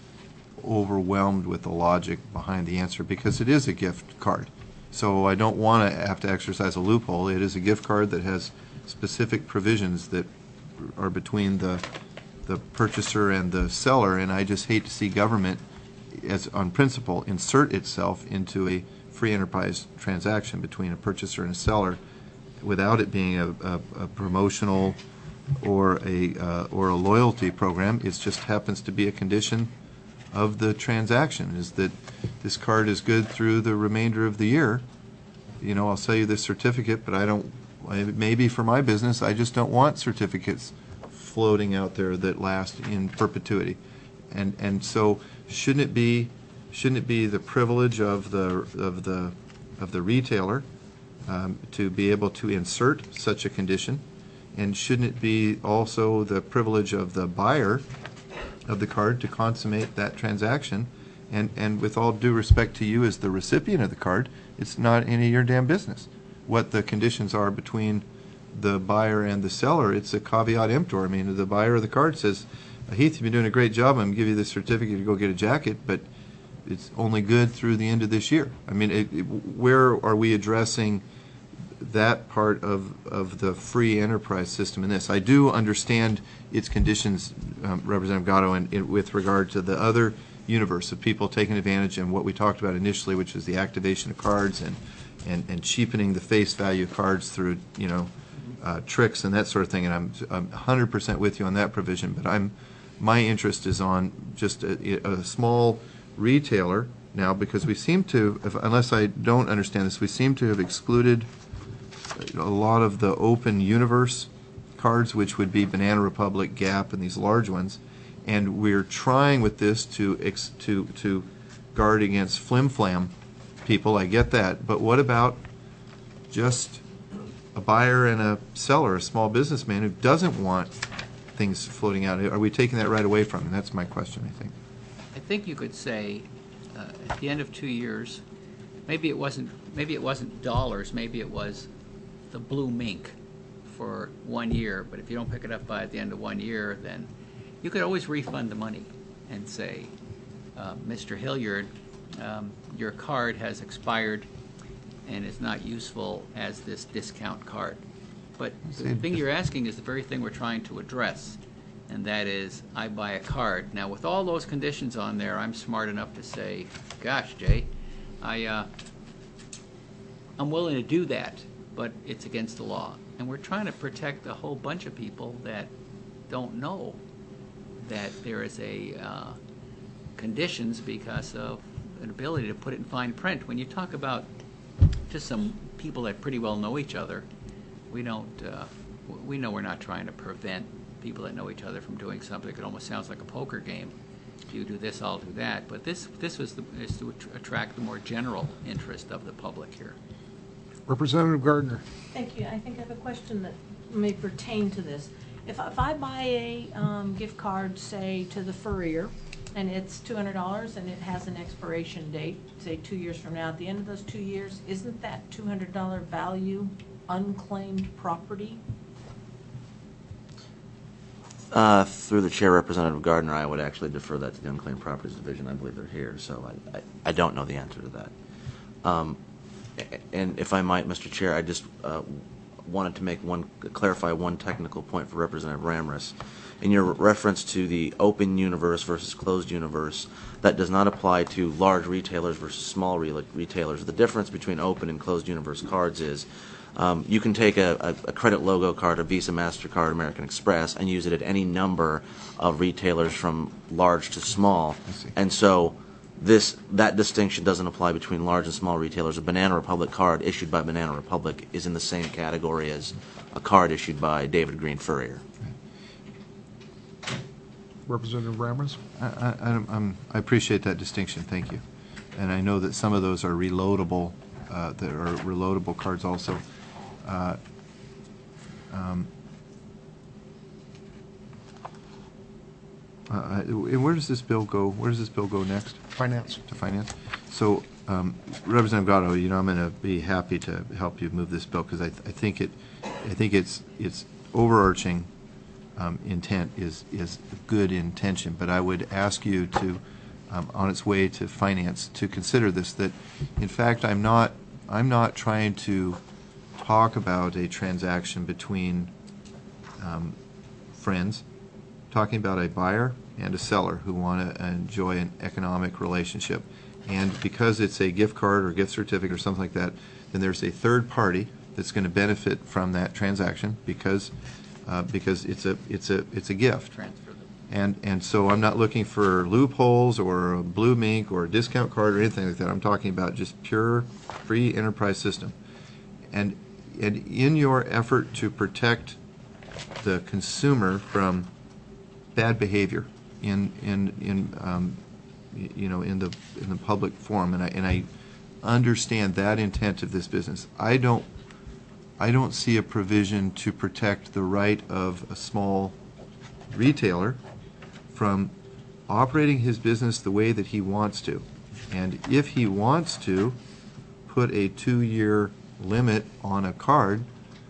overwhelmed with the logic behind the answer, because it is a gift card. So I don't want to have to exercise a loophole. It is a gift card that has specific provisions that are between the the purchaser and the seller, and I just hate to see government, as on principle, insert itself into a free enterprise transaction between a purchaser and a seller without it being a, a, a promotional or a uh, or a loyalty program. It just happens to be a condition of the transaction, is that this card is good through the remainder of the year. You know, I'll sell you this certificate, but I don't, maybe for my business, I just don't want certificates floating out there that last in perpetuity. And and so shouldn't it be shouldn't it be the privilege of the of the of the retailer um, to be able to insert such a condition? And shouldn't it be also the privilege of the buyer of the card to consummate that transaction? And and with all due respect to you as the recipient of the card, it's not any of your damn business what the conditions are between the buyer and the seller. It's a caveat emptor. I mean, the buyer of the card says, Heath, you've been doing a great job. I'm going to give you this certificate to go get a jacket, but it's only good through the end of this year. I mean, it, it, where are we addressing that part of, of the free enterprise system in this? I do understand its conditions, um, Representative Gatto, and, and with regard to the other universe of people taking advantage and what we talked about initially, which is the activation of cards and, and, and cheapening the face value of cards through, you know, uh, tricks and that sort of thing. And I'm, I'm one hundred percent with you on that provision, but I'm, my interest is on just a, a small retailer now, because we seem to, if, unless I don't understand this, we seem to have excluded a lot of the open universe cards, which would be Banana Republic, Gap, and these large ones. And we're trying with this to ex, to to guard against flim-flam people. I get that, but what about just a buyer and a seller, a small businessman who doesn't want things floating out? Are we taking that right away from him? That's my question, I think. I think you could say, uh, at the end of two years, maybe it wasn't maybe it wasn't dollars, maybe it was the blue mink for one year. But if you don't pick it up by the end of one year, then you could always refund the money and say, uh, Mister Hilliard, um, your card has expired and is not useful as this discount card. But the thing you're asking is the very thing we're trying to address, and that is, I buy a card. Now, with all those conditions on there, I'm smart enough to say, gosh, Jay, I, uh, I'm willing to do that, but it's against the law. And we're trying to protect a whole bunch of people that don't know that there is a uh, conditions because of an ability to put it in fine print. When you talk about just some people that pretty well know each other, we don't, uh, we know we're not trying to prevent people that know each other from doing something. It almost sounds like a poker game. You do this, I'll do that. But this, this was the, is to attract the more general interest of the public here. Representative Gardner. Thank you. I think I have a question that may pertain to this. If, if I buy a um, gift card, say, to the Furrier, and it's two hundred dollars and it has an expiration date, say two years from now, at the end of those two years, isn't that two hundred dollar value unclaimed property? Uh, through the chair, Representative Gardner, I would actually defer that to the Unclaimed Properties Division. I believe they're here, so I, I, I don't know the answer to that. Um, and if I might, Mister Chair, I just uh, wanted to make one, clarify one technical point for Representative Ramris. In your reference to the open universe versus closed universe, that does not apply to large retailers versus small re retailers. The difference between open and closed universe cards is um, you can take a, a, a credit logo card, a Visa, MasterCard, American Express, and use it at any number of retailers from large to small. And so this that distinction doesn't apply between large and small retailers. A Banana Republic card issued by Banana Republic is in the same category as a card issued by David Green Furrier. Representative Ramris. I, I, I'm, I appreciate that distinction. Thank you. And I know that some of those are reloadable. Uh, that are reloadable cards also. Uh, um, uh, and where does this bill go, where does this bill go next? Finance. To finance? So, um, Representative Gatto, you know, I'm going to be happy to help you move this bill, because I, th- I think it, I think it's, it's overarching um, intent is, is good intention, but I would ask you to, um, on its way to finance, to consider this, that, in fact, I'm not, I'm not trying to talk about a transaction between um, friends, talking about a buyer and a seller who want to enjoy an economic relationship. And because it's a gift card or gift certificate or something like that, then there's a third party that's going to benefit from that transaction because uh, because it's a it's a it's a gift. Transfer them. And and so I'm not looking for loopholes or a blue mink or a discount card or anything like that. I'm talking about just pure free enterprise system. And and in your effort to protect the consumer from bad behavior in in in um, y- you know in the in the public forum, and I and I understand that intent of this business. I don't I don't see a provision to protect the right of a small retailer from operating his business the way that he wants to. And if he wants to put a two-year limit on a card,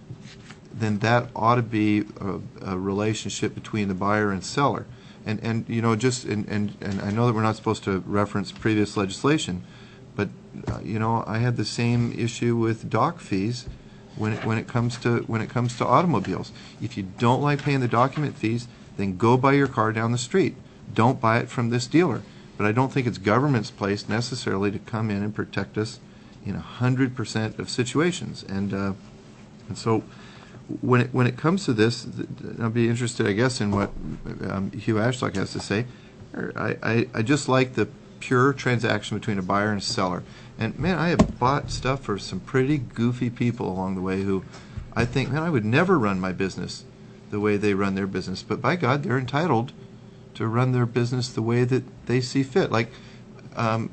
then that ought to be a, a relationship between the buyer and seller. And, and you know, just, and, and, and I know that we're not supposed to reference previous legislation, but, uh, you know, I had the same issue with dock fees when it, when it comes to, when it comes to automobiles. If you don't like paying the document fees, then go buy your car down the street. Don't buy it from this dealer. But I don't think it's government's place necessarily to come in and protect us in a hundred percent of situations. And, uh, and so, When it, when it comes to this, I'll be interested, I guess, in what um, Hugh Ashlock has to say. I, I, I just like the pure transaction between a buyer and a seller. And, man, I have bought stuff for some pretty goofy people along the way who I think, man, I would never run my business the way they run their business. But, by God, they're entitled to run their business the way that they see fit. Like, um,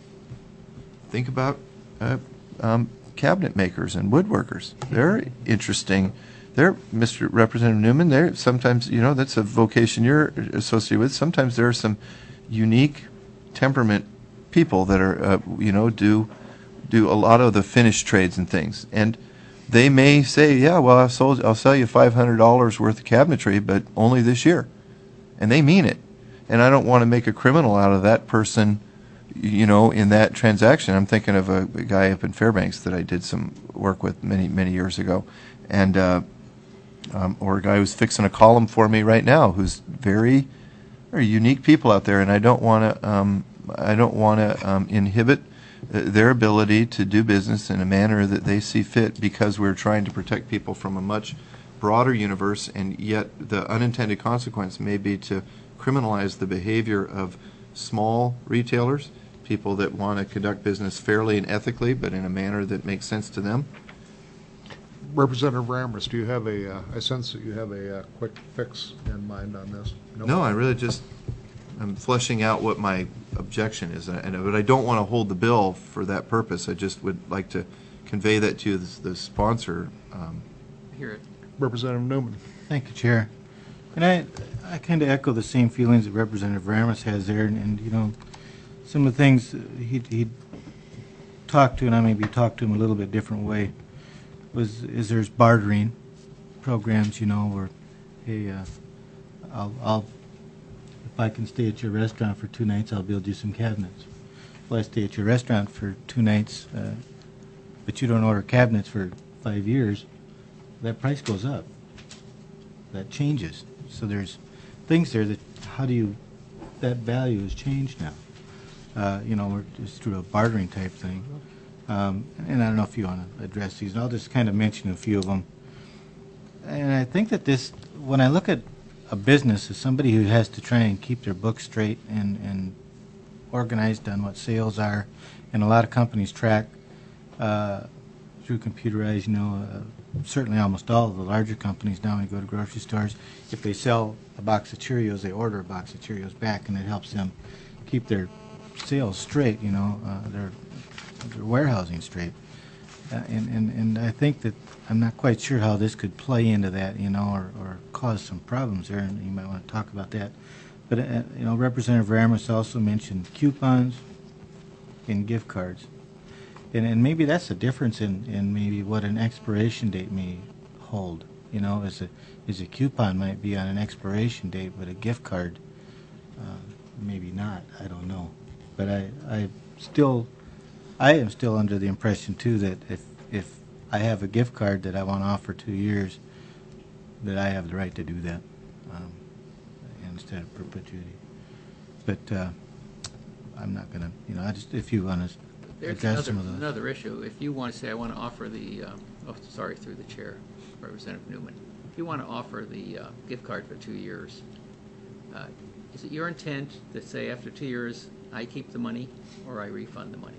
think about uh, um, cabinet makers and woodworkers. They're interesting. They're, Mister Representative Newman, they're sometimes, you know, that's a vocation you're associated with. Sometimes there are some unique temperament people that are, uh, you know, do do a lot of the finished trades and things. And they may say, yeah, well, I'll, sold, I'll sell you five hundred dollars worth of cabinetry, but only this year. And they mean it. And I don't want to make a criminal out of that person, you know, in that transaction. I'm thinking of a, a guy up in Fairbanks that I did some work with many, many years ago. And, uh, um, or a guy who's fixing a column for me right now, who's very, very unique people out there. And I don't want to, um, I don't want to um, inhibit uh, their ability to do business in a manner that they see fit, because we're trying to protect people from a much broader universe. And yet the unintended consequence may be to criminalize the behavior of small retailers, people that want to conduct business fairly and ethically, but in a manner that makes sense to them. Representative Ramrus, do you have a, uh, I sense that you have a uh, quick fix in mind on this? Nope. No, I really just, I'm fleshing out what my objection is, and, and but I don't want to hold the bill for that purpose. I just would like to convey that to the, the sponsor. Um, Hear it. Representative Newman. Thank you, Chair. And I, I kind of echo the same feelings that Representative Ramos has there, and, and you know, some of the things he he talked to, and I maybe talked to him a little bit different way, was is there's bartering programs, you know, where, hey, uh, I'll, I'll if I can stay at your restaurant for two nights, I'll build you some cabinets. If I stay at your restaurant for two nights, uh, but you don't order cabinets for five years, that price goes up. That changes. So there's things there that, how do you, that value has changed now. Uh, you know, we're just through a bartering type thing. Um, and I don't know if you want to address these, and I'll just kind of mention a few of them. And I think that this, when I look at a business as somebody who has to try and keep their books straight and, and organized on what sales are, and a lot of companies track uh, through computerized, you know, uh, certainly almost all of the larger companies now, when you go to grocery stores, if they sell a box of Cheerios, they order a box of Cheerios back, and it helps them keep their sales straight, you know, uh, their, their warehousing straight. Uh, and, and, and I think that I'm not quite sure how this could play into that, you know, or, or cause some problems there, and you might want to talk about that. But, uh, you know, Representative Ramos also mentioned coupons and gift cards. And, and maybe that's the difference in, in maybe what an expiration date may hold. You know, is a, is a coupon might be on an expiration date, but a gift card, uh, maybe not. I don't know. But I, I still, I am still under the impression too that if, if I have a gift card that I want to offer two years, that I have the right to do that um, instead of perpetuity. But uh, I'm not going to, you know, I just, if you want to There's address another, some of those. another issue. If you want to say, I want to offer the, um, oh, sorry, through the chair, Representative Newman. If you want to offer the uh, gift card for two years, uh, is it your intent to say after two years, I keep the money or I refund the money?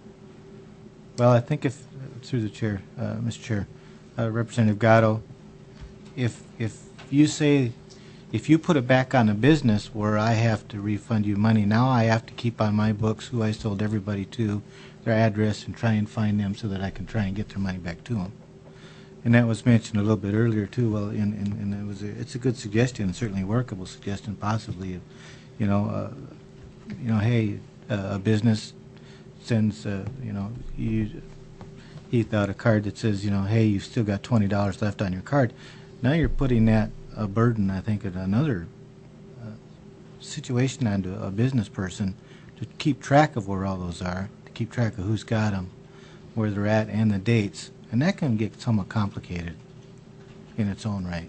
Well, I think if, through the chair, uh, Mister Chair, uh, Representative Gatto, if, if you say, if you put it back on a business where I have to refund you money, now I have to keep on my books who I sold everybody to, their address, and try and find them so that I can try and get their money back to them. And that was mentioned a little bit earlier too. Well, in, in, and it was a, it's a good suggestion, and certainly workable suggestion, possibly. You know, uh, you know, hey, uh, a business sends, uh, you know, you Heath out a card that says, you know, hey, you've still got twenty dollars left on your card. Now you're putting that a burden, I think, at another uh, situation onto a business person to keep track of where all those are, to keep track of who's got them, where they're at, and the dates. And that can get somewhat complicated in its own right.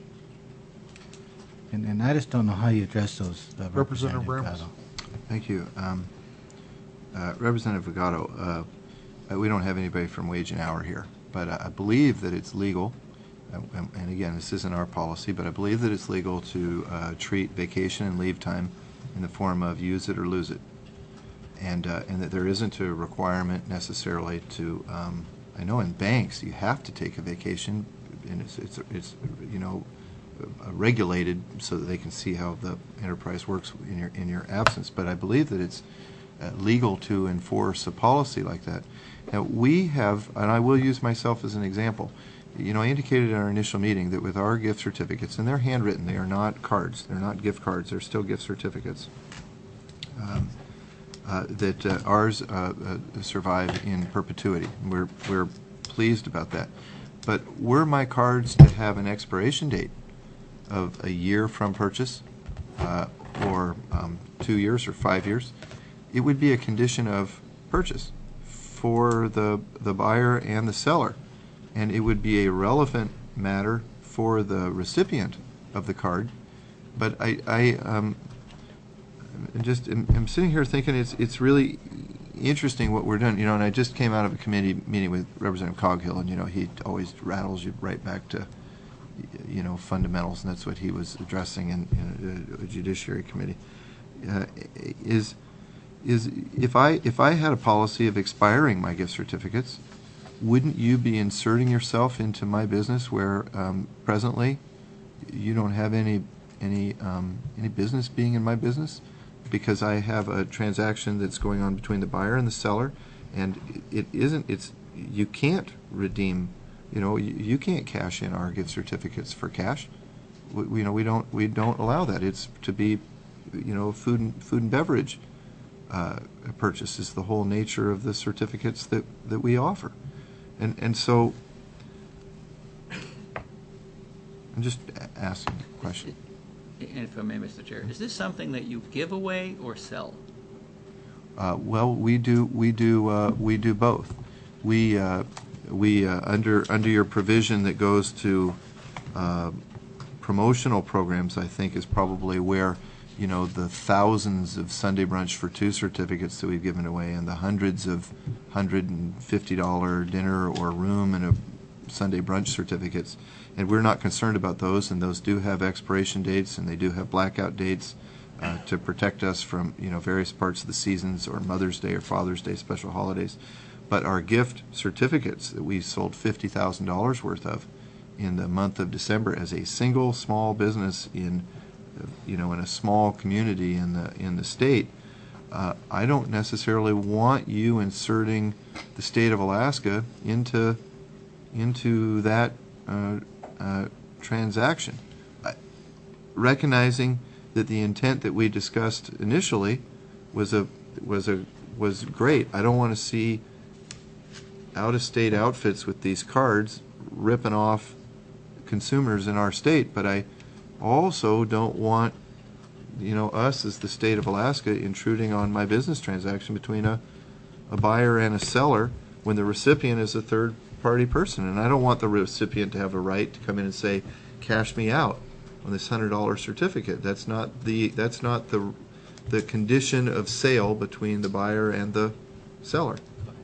And, and I just don't know how you address those. Uh, Representative Ramos. Gatto. Thank you. Um, uh, Representative Gatto, uh, uh, we don't have anybody from Wage and Hour here, but I, I believe that it's legal, uh, and, and again, this isn't our policy, but I believe that it's legal to uh, treat vacation and leave time in the form of use it or lose it. And, uh, and that there isn't a requirement necessarily to, um, I know in banks you have to take a vacation, and it's, it's, it's you know, uh, regulated so that they can see how the enterprise works in your, in your absence. But I believe that it's uh, legal to enforce a policy like that. Now, we have, and I will use myself as an example, you know, I indicated in our initial meeting that with our gift certificates, and they're handwritten, they are not cards, they're not gift cards, they're still gift certificates, um, uh, that uh, ours uh, uh, survive in perpetuity. We're, we're pleased about that. But were my cards to have an expiration date of a year from purchase, uh, or um, two years or five years, it would be a condition of purchase for the, the buyer and the seller. And it would be a relevant matter for the recipient of the card. But I, I um, just am, am sitting here thinking it's it's really interesting what we're doing. You know, and I just came out of a committee meeting with Representative Coghill, and you know, he always rattles you right back to, you know, fundamentals, and that's what he was addressing in, in a, a judiciary committee. Uh, is is if I if I had a policy of expiring my gift certificates, wouldn't you be inserting yourself into my business where um, presently you don't have any any um, any business being in my business because I have a transaction that's going on between the buyer and the seller, and it isn't it's you can't redeem, you know, you, you can't cash in our gift certificates for cash. We, we, you know, we don't we don't allow that. It's to be, you know, food and food and beverage uh, purchase is the whole nature of the certificates that that we offer. And and so, I'm just asking a question. And if I may, Mister Chair, is this something that you give away or sell? Uh, well, we do we do uh, we do both. We uh, we uh, under under your provision that goes to uh, promotional programs, I think is probably where, you know, the thousands of Sunday brunch for two certificates that we've given away, and the hundreds of one hundred fifty dollar dinner or room and a Sunday brunch certificates. And we're not concerned about those, and those do have expiration dates, and they do have blackout dates uh, to protect us from, you know, various parts of the seasons or Mother's Day or Father's Day special holidays. But our gift certificates that we sold fifty thousand dollars worth of in the month of December as a single small business in you know, in a small community in the in the state, uh, I don't necessarily want you inserting the state of Alaska into into that uh, uh, transaction, I, recognizing that the intent that we discussed initially was a was a was great. I don't want to see out-of-state outfits with these cards ripping off consumers in our state, but I also don't want, you know, us as the state of Alaska intruding on my business transaction between a, a buyer and a seller when the recipient is a third-party person. And I don't want the recipient to have a right to come in and say, cash me out on this one hundred dollar certificate. That's not the that's not the the condition of sale between the buyer and the seller.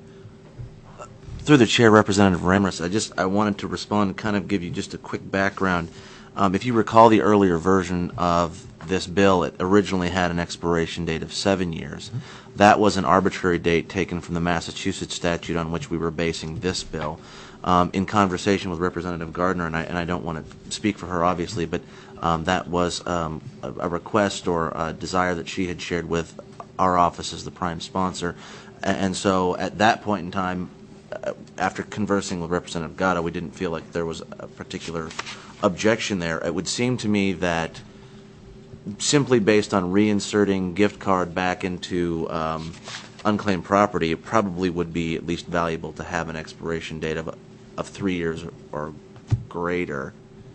Through the chair, Representative Ramirez, I just I wanted to respond and kind of give you just a quick background. Um, if you recall the earlier version of this bill, it originally had an expiration date of seven years. Mm-hmm. That was an arbitrary date taken from the Massachusetts statute on which we were basing this bill. Um, in conversation with Representative Gardner, and I, and I don't want to speak for her obviously, but um, that was um, a, a request or a desire that she had shared with our office as the prime sponsor. And, and so at that point in time, uh, after conversing with Representative Gatto, we didn't feel like there was a particular objection there. It would seem to me that simply based on reinserting gift card back into um, unclaimed property, it probably would be at least valuable to have an expiration date of of three years or greater,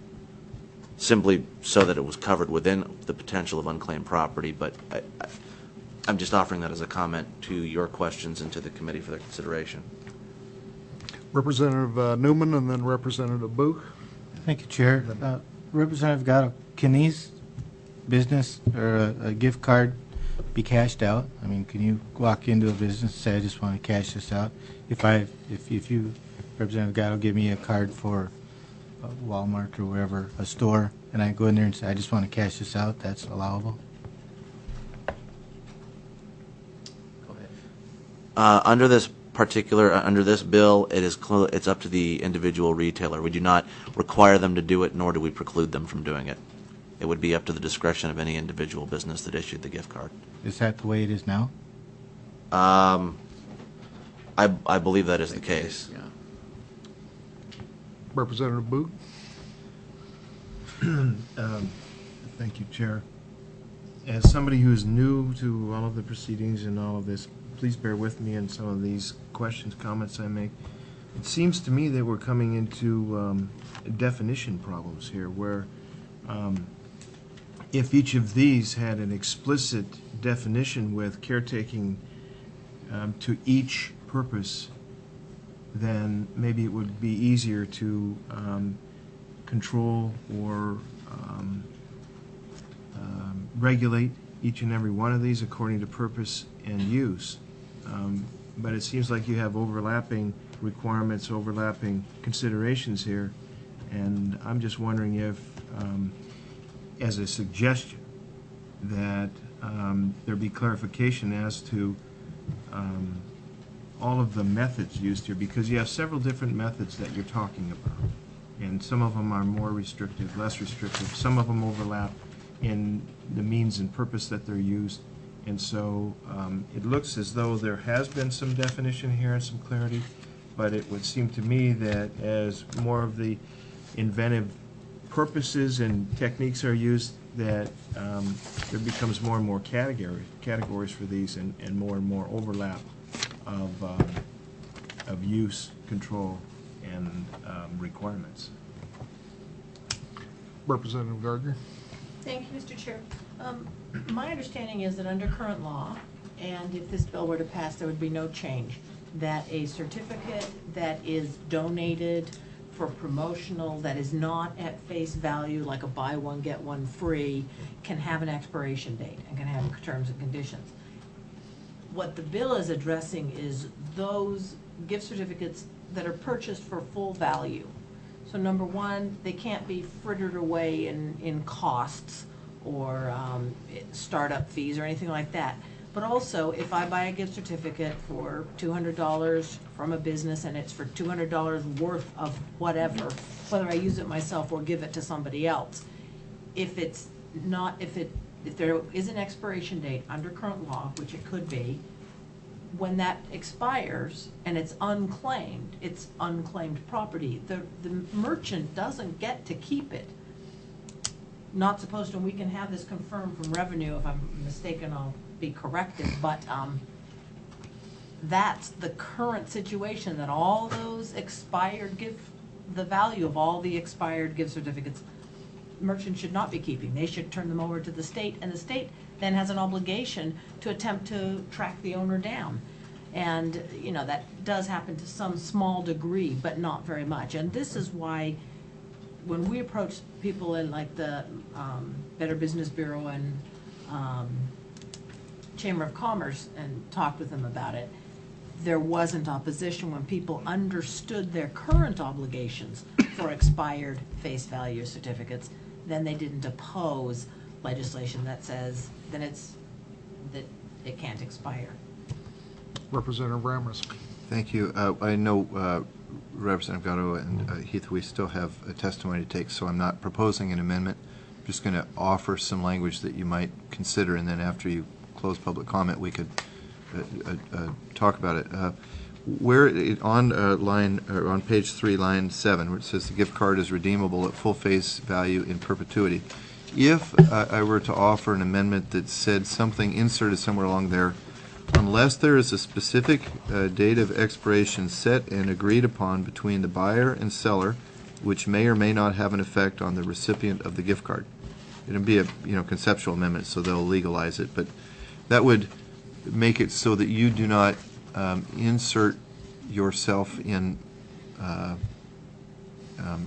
simply so that it was covered within the potential of unclaimed property. But I, I, I'm just offering that as a comment to your questions and to the committee for their consideration. Representative uh, Newman and then Representative Booth. Thank you, Chair. Uh, Representative Gatto, can these business or a, a gift card be cashed out? I mean, can you walk into a business and say, I just want to cash this out? If I, if, if you, Representative Gatto, give me a card for uh, Walmart or wherever, a store, and I go in there and say, I just want to cash this out, that's allowable? Uh, under this particular, uh, under this bill, it is cl- it's up to the individual retailer. We do not require them to do it, nor do we preclude them from doing it. It would be up to the discretion of any individual business that issued the gift card. Is that the way it is now? Um, I, I believe that is the case. Yeah. Representative Booth. Um, Thank you, Chair. As somebody who is new to all of the proceedings and all of this, please bear with me in some of these questions, comments I make. It seems to me that we're coming into um, definition problems here, where um, if each of these had an explicit definition with caretaking um, to each purpose, then maybe it would be easier to um, control or um, um, regulate each and every one of these according to purpose and use. Um, but it seems like you have overlapping requirements, overlapping considerations here, and I'm just wondering if, um, as a suggestion, that um, there be clarification as to um, all of the methods used here, because you have several different methods that you're talking about, and some of them are more restrictive, less restrictive. Some of them overlap in the means and purpose that they're used, and so um, it looks as though there has been some definition here and some clarity, but it would seem to me that as more of the inventive purposes and techniques are used, that um, there becomes more and more categories categories for these, and, and more and more overlap of um, of use, control, and um, requirements. Representative Gardner. Thank you, Mister Chair. Um, my understanding is that under current law, and if this bill were to pass, there would be no change, that a certificate that is donated for promotional, that is not at face value, like a buy one, get one free, can have an expiration date and can have terms and conditions. What the bill is addressing is those gift certificates that are purchased for full value. So number one, they can't be frittered away in, in costs or um, startup fees or anything like that. But also, if I buy a gift certificate for two hundred dollars from a business and it's for two hundred dollars worth of whatever, whether I use it myself or give it to somebody else, if it's not, if it, if there is an expiration date under current law, which it could be, when that expires and it's unclaimed, it's unclaimed property. The, the merchant doesn't get to keep it. not supposed to, and we can have this confirmed from revenue. If I'm mistaken, I'll be corrected, but um, that's the current situation, that all those expired gift, the value of all the expired gift certificates, merchants should not be keeping. They should turn them over to the state, and the state then has an obligation to attempt to track the owner down. And, you know, that does happen to some small degree, but not very much. And this is why when we approach people in like the um, Better Business Bureau and um, Chamber of Commerce and talked with them about it, there wasn't opposition when people understood their current obligations for expired face value certificates. Then they didn't oppose legislation that says that it's that it can't expire. Representative Ramos. Thank you. Uh, I know uh, Representative Gatto and uh, Heath, we still have a testimony to take, so I'm not proposing an amendment. I'm just going to offer some language that you might consider, and then after you close public comment, we could uh, uh, uh, talk about it. Uh, where it, on uh, line or on page three, line seven, where it says the gift card is redeemable at full face value in perpetuity. If uh, I were to offer an amendment that said something inserted somewhere along there, unless there is a specific uh, date of expiration set and agreed upon between the buyer and seller, which may or may not have an effect on the recipient of the gift card. It'll be a you know conceptual amendment, so they'll legalize it, but that would make it so that you do not um, insert yourself in. Uh, um,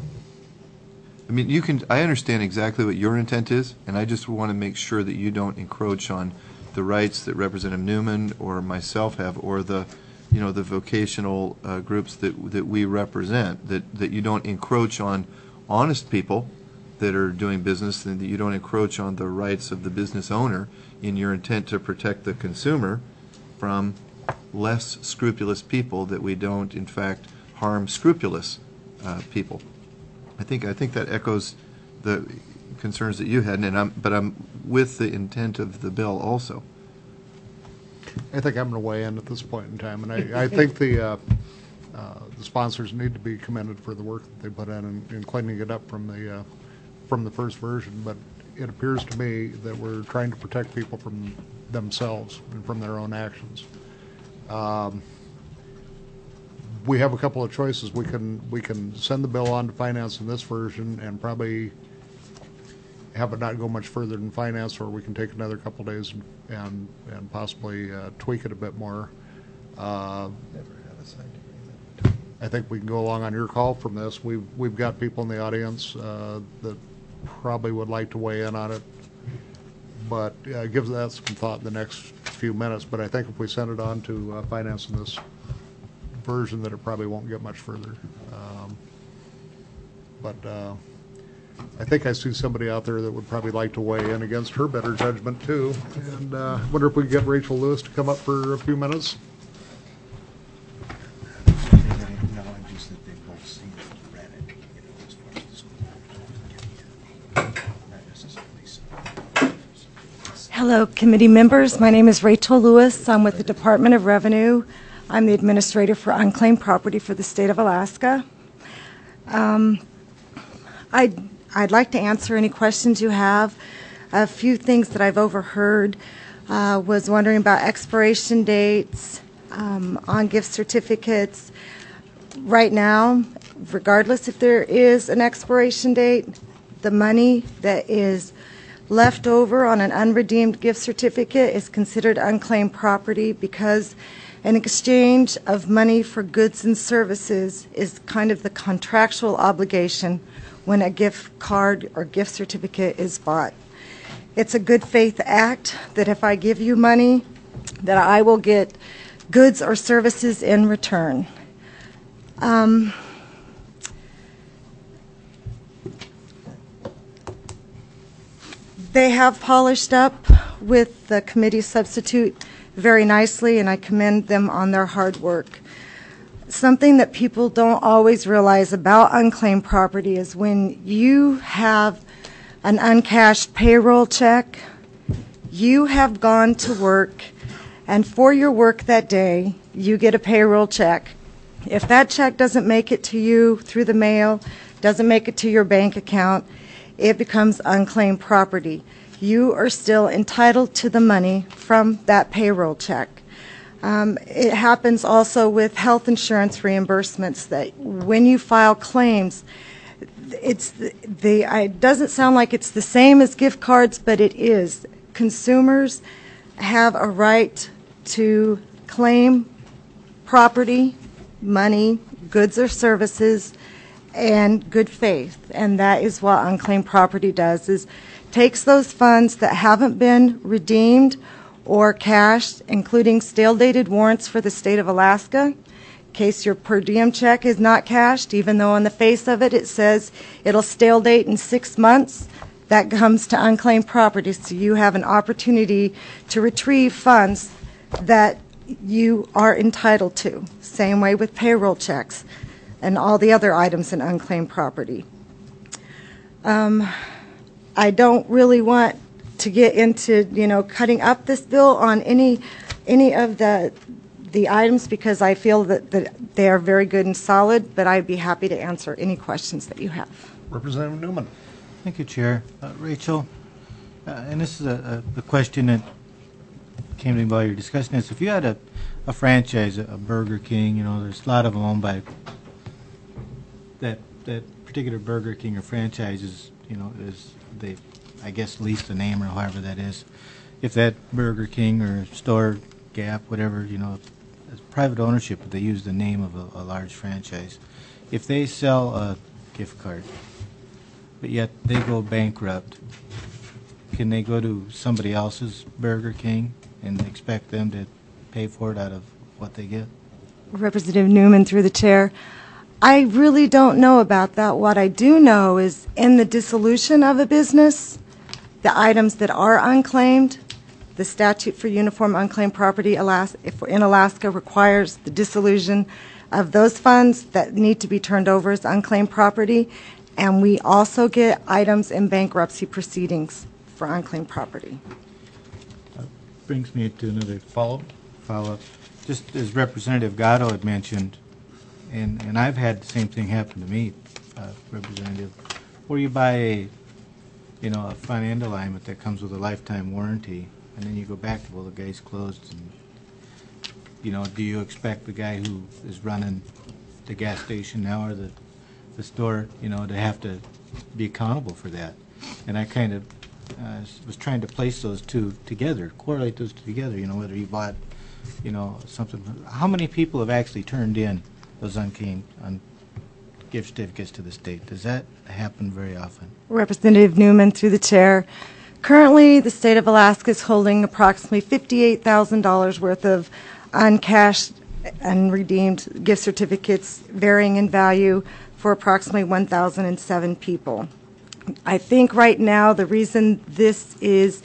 I mean, you can. I understand exactly what your intent is, and I just want to make sure that you don't encroach on the rights that Representative Newman or myself have, or the, you know, the vocational uh, groups that that we represent. That that you don't encroach on honest people that are doing business, and that you don't encroach on the rights of the business owner in your intent to protect the consumer from less scrupulous people. That we don't, in fact, harm scrupulous uh, people. I think I think that echoes the concerns that you had, and I'm, but I'm with the intent of the bill also. I think I'm going to weigh in at this point in time, and I, I think the uh, uh, the sponsors need to be commended for the work that they put in in, in cleaning it up from the uh, from the first version. But it appears to me that we're trying to protect people from themselves and from their own actions. Um, we have a couple of choices. We can we can send the bill on to finance in this version and probably have it not go much further than finance, or we can take another couple of days and and, and possibly uh, tweak it a bit more. Uh, I think we can go along on your call from this. We've we've got people in the audience uh, that probably would like to weigh in on it, but uh, give that some thought in the next few minutes. But I think if we send it on to uh, finance in this version, that it probably won't get much further. Um, but uh, I think I see somebody out there that would probably like to weigh in against her better judgment too. And I uh, wonder if we could get Rachel Lewis to come up for a few minutes. Hello, committee members. My name is Rachel Lewis. I'm with the Department of Revenue. I'm the administrator for unclaimed property for the state of Alaska. Um, I'd, I'd like to answer any questions you have. A few things that I've overheard uh, was wondering about expiration dates um, on gift certificates. Right now, regardless if there is an expiration date, the money that is left over on an unredeemed gift certificate is considered unclaimed property, because an exchange of money for goods and services is kind of the contractual obligation when a gift card or gift certificate is bought. It's a good faith act that if I give you money, that I will get goods or services in return. Um, They have polished up with the committee substitute very nicely, and I commend them on their hard work. Something that people don't always realize about unclaimed property is when you have an uncashed payroll check, you have gone to work, and for your work that day, you get a payroll check. If that check doesn't make it to you through the mail, doesn't make it to your bank account, it becomes unclaimed property. You are still entitled to the money from that payroll check. Um, it happens also with health insurance reimbursements that when you file claims, it's the, the it doesn't sound like it's the same as gift cards, but it is. Consumers have a right to claim property, money, goods or services, and good faith. And that is what unclaimed property does, is takes those funds that haven't been redeemed or cashed, including stale-dated warrants for the state of Alaska, in case your per diem check is not cashed, even though on the face of it it says it'll stale date in six months, that comes to unclaimed property. So you have an opportunity to retrieve funds that you are entitled to. Same way with payroll checks and all the other items in unclaimed property. Um, I don't really want to get into, you know, cutting up this bill on any any of the the items because I feel that, that they are very good and solid, but I'd be happy to answer any questions that you have. Representative Newman. Thank you, Chair. Uh, Rachel, uh, and this is a, a, a question that came to me while you were discussing this. If you had a, a franchise, a, a Burger King, you know, there's a lot of them owned by that that particular Burger King or franchises, you know, is they, I guess, lease the name or however that is. If that Burger King or store, Gap, whatever, you know, it's private ownership, but they use the name of a, a large franchise. If they sell a gift card, but yet they go bankrupt, can they go to somebody else's Burger King and expect them to pay for it out of what they get? Representative Newman, through the chair. I really don't know about that. What I do know is in the dissolution of a business, the items that are unclaimed, the statute for uniform unclaimed property in Alaska requires the dissolution of those funds that need to be turned over as unclaimed property, and we also get items in bankruptcy proceedings for unclaimed property. Uh, brings me to another follow follow up. Just as Representative Gatto had mentioned, and and I've had the same thing happen to me, uh, Representative, where you buy a, you know, a front end alignment that comes with a lifetime warranty, and then you go back to, well, the guy's closed, and you know, do you expect the guy who is running the gas station now or the the store, you know, to have to be accountable for that? And I kind of uh, was trying to place those two together, correlate those two together, you know, whether you bought, you know, something. How many people have actually turned in those unclaimed un gift certificates to the state? Does that happen very often? Representative Newman, through the chair. Currently, the state of Alaska is holding approximately fifty-eight thousand dollars worth of uncashed and redeemed gift certificates, varying in value, for approximately one thousand seven people. I think right now the reason this is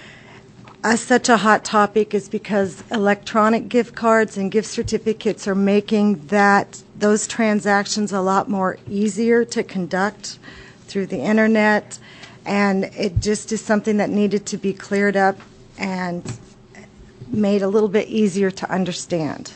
a, such a hot topic is because electronic gift cards and gift certificates are making that those transactions a lot more easier to conduct through the internet, and it just is something that needed to be cleared up and made a little bit easier to understand.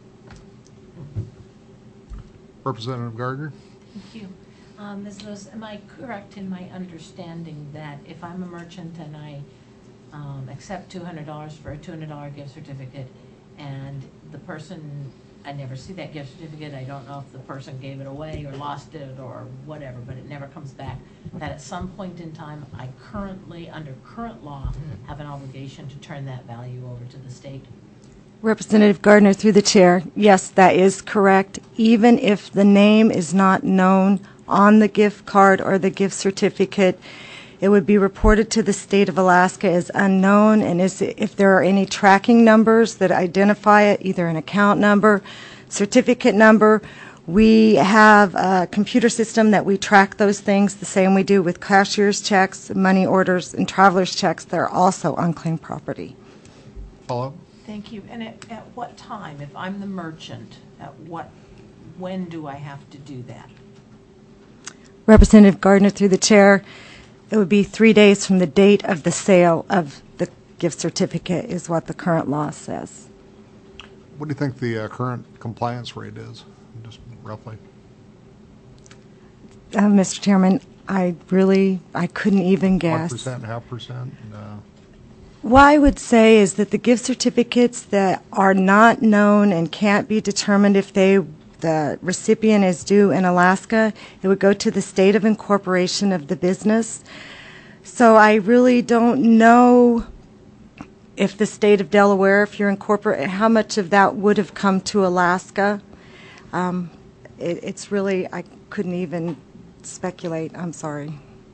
Representative Gardner. Thank you. Um, Miz Lewis, am I correct in my understanding that if I'm a merchant and I um, accept two hundred dollars for a two hundred dollar gift certificate, and the person, I never see that gift certificate, I don't know if the person gave it away or lost it or whatever, but it never comes back, that at some point in time, I currently, under current law, have an obligation to turn that value over to the state? Representative Gardner, through the chair, yes, that is correct. Even if the name is not known on the gift card or the gift certificate, it would be reported to the state of Alaska as unknown, and is, if there are any tracking numbers that identify it, either an account number, certificate number, we have a computer system that we track those things the same we do with cashier's checks, money orders, and traveler's checks. They're also unclaimed property. Follow. Thank you. And at, at what time, if I'm the merchant, at what, when do I have to do that? Representative Gardner, through the chair, it would be three days from the date of the sale of the gift certificate is what the current law says. What do you think the uh, current compliance rate is, just roughly? Uh, Mister Chairman, I really, I couldn't even One guess. percent, half percent? uh, What I would say is that the gift certificates that are not known and can't be determined if they, the recipient is due in Alaska, it would go to the state of incorporation of the business. So I really don't know if the state of Delaware, if you're incorporated, how much of that would have come to Alaska. Um, it, it's really, I couldn't even speculate. I'm sorry.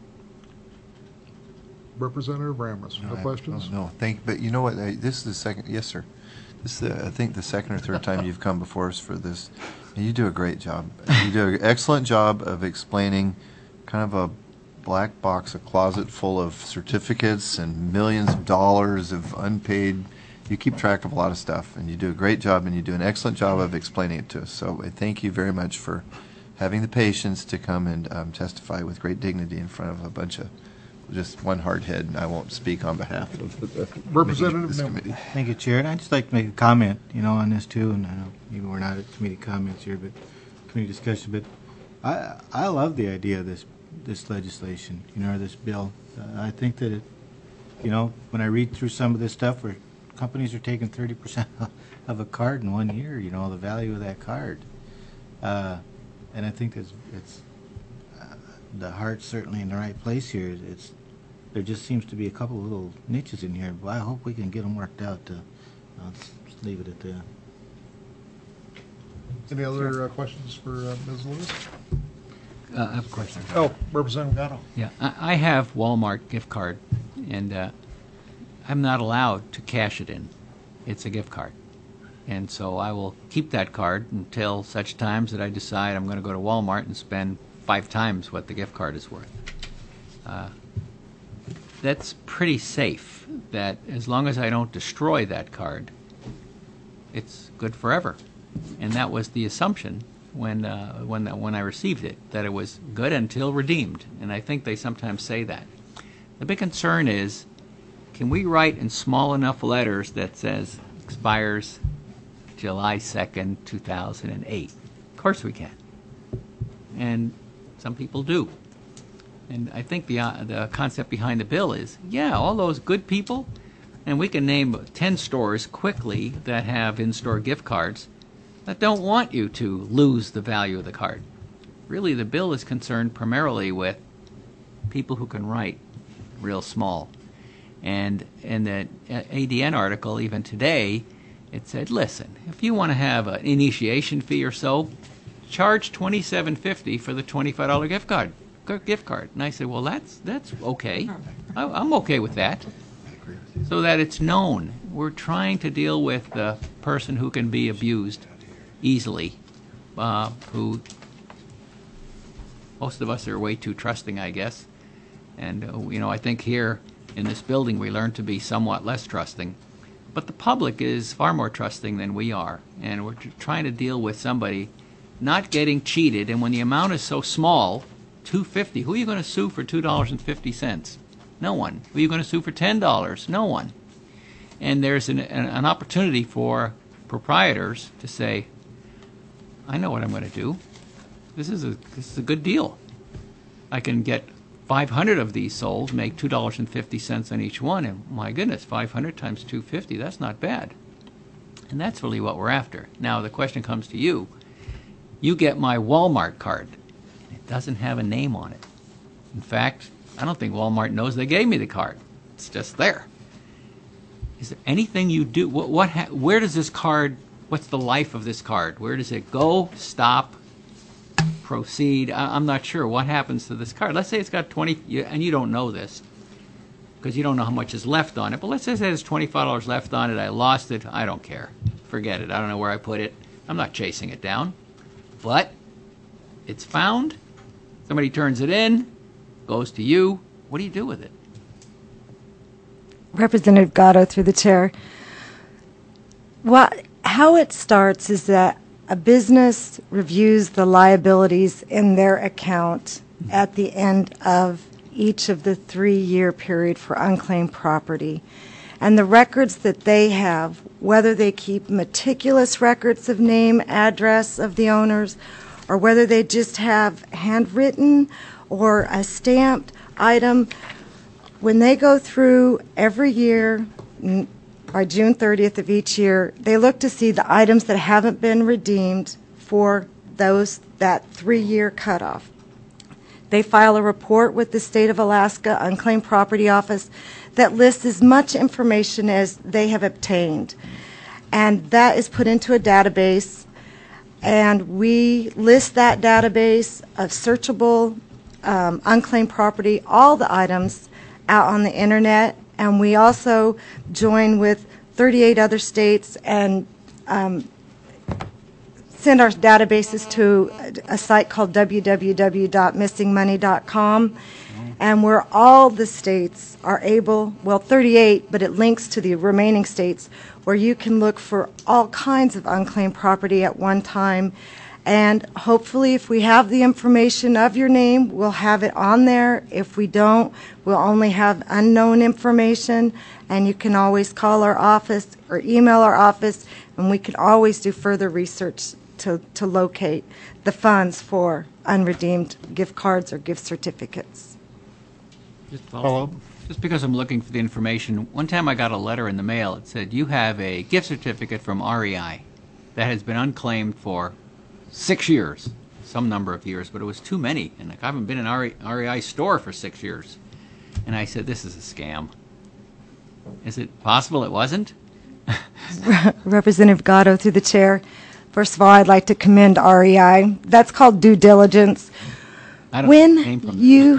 Representative Ramos, no I- questions? No, thank, but you know what, I- this is the second, yes, sir. This is, the- I think, the second or third time you've come before us for this. And you do a great job. You do an excellent job of explaining kind of a black box, a closet full of certificates and millions of dollars of unpaid. You keep track of a lot of stuff, and you do a great job, and you do an excellent job of explaining it to us. So I thank you very much for having the patience to come and um, testify with great dignity in front of a bunch of just one hard head, and I won't speak on behalf of the, the Representative this Newman. committee. Thank you, Chair. And I'd just like to make a comment, you know, on this too, and I know even we're not at committee comments here, but committee discussion, but I, I love the idea of this, this legislation, you know, or this bill. Uh, I think that it, you know, when I read through some of this stuff where companies are taking thirty percent of a card in one year, you know, the value of that card. Uh, and I think it's, it's, uh, the heart's certainly in the right place here. It's, there just seems to be a couple of little niches in here, but I hope we can get them worked out. Uh, I'll just leave it at that. Any other uh, questions for uh, Miz Lewis? Uh, I have a question. Oh, Representative Gatto. Yeah, I, I have Walmart gift card, and uh, I'm not allowed to cash it in. It's a gift card. And so I will keep that card until such times that I decide I'm going to go to Walmart and spend five times what the gift card is worth. Uh, that's pretty safe, that as long as I don't destroy that card, it's good forever. And that was the assumption when uh, when when I received it, that it was good until redeemed. And I think they sometimes say that. The big concern is, can we write in small enough letters that says expires July second, two thousand eight? Of course we can. And some people do. And I think the uh, the concept behind the bill is, yeah, all those good people, and we can name ten stores quickly that have in-store gift cards that don't want you to lose the value of the card. Really, the bill is concerned primarily with people who can write real small. And in the A D N article, even today, it said, listen, if you want to have an initiation fee or so, charge twenty-seven fifty for the twenty-five dollar gift card. gift card. And I said, well, that's that's okay. I, I'm okay with that. So that it's known. We're trying to deal with the person who can be abused easily, uh, who most of us are way too trusting, I guess. And, uh, you know, I think here in this building we learn to be somewhat less trusting. But the public is far more trusting than we are. And we're trying to deal with somebody not getting cheated. And when the amount is so small, two dollars and fifty cents, who are you going to sue for two dollars and fifty cents? No one. Who are you going to sue for ten dollars? No one. And there's an, an, an opportunity for proprietors to say, I know what I'm going to do. This is a this is a good deal. I can get five hundred of these sold, make two dollars and fifty cents on each one, and my goodness, five hundred times two hundred fifty, that's not bad. And that's really what we're after. Now the question comes to you. You get my Walmart card. It doesn't have a name on it. In fact, I don't think Walmart knows they gave me the card. It's just there. Is there anything you do? What? what ha where does this card? What's the life of this card? Where does it go? Stop? Proceed? I, I'm not sure. What happens to this card? Let's say it's got twenty, and you don't know this because you don't know how much is left on it. But let's say it has twenty-five dollars left on it. I lost it. I don't care. Forget it. I don't know where I put it. I'm not chasing it down. But it's found. Somebody turns it in. Goes to you. What do you do with it? Representative Gatto, through the chair. What, how it starts is that a business reviews the liabilities in their account at the end of each of the three-year period for unclaimed property. And the records that they have, whether they keep meticulous records of name, address of the owners, or whether they just have handwritten or a stamped item, when they go through every year, n- by June thirtieth of each year, they look to see the items that haven't been redeemed for those, that three-year cutoff. They file a report with the State of Alaska Unclaimed Property Office that lists as much information as they have obtained. And that is put into a database, and we list that database of searchable um, unclaimed property, all the items out on the internet, and we also join with thirty-eight other states and um, send our databases to a site called w w w dot missing money dot com, and where all the states are able, well, thirty-eight, but it links to the remaining states, where you can look for all kinds of unclaimed property at one time. And hopefully, if we have the information of your name, we'll have it on there. If we don't, we'll only have unknown information, and you can always call our office or email our office, and we can always do further research to, to locate the funds for unredeemed gift cards or gift certificates. Just follow up. Just because I'm looking for the information, one time I got a letter in the mail. It said, you have a gift certificate from R E I that has been unclaimed for six years, some number of years, but it was too many. And like, I haven't been in R E I store for six years. And I said, this is a scam. Is it possible it wasn't? Representative Gatto, through the chair. First of all, I'd like to commend R E I. That's called due diligence. I don't When name from you,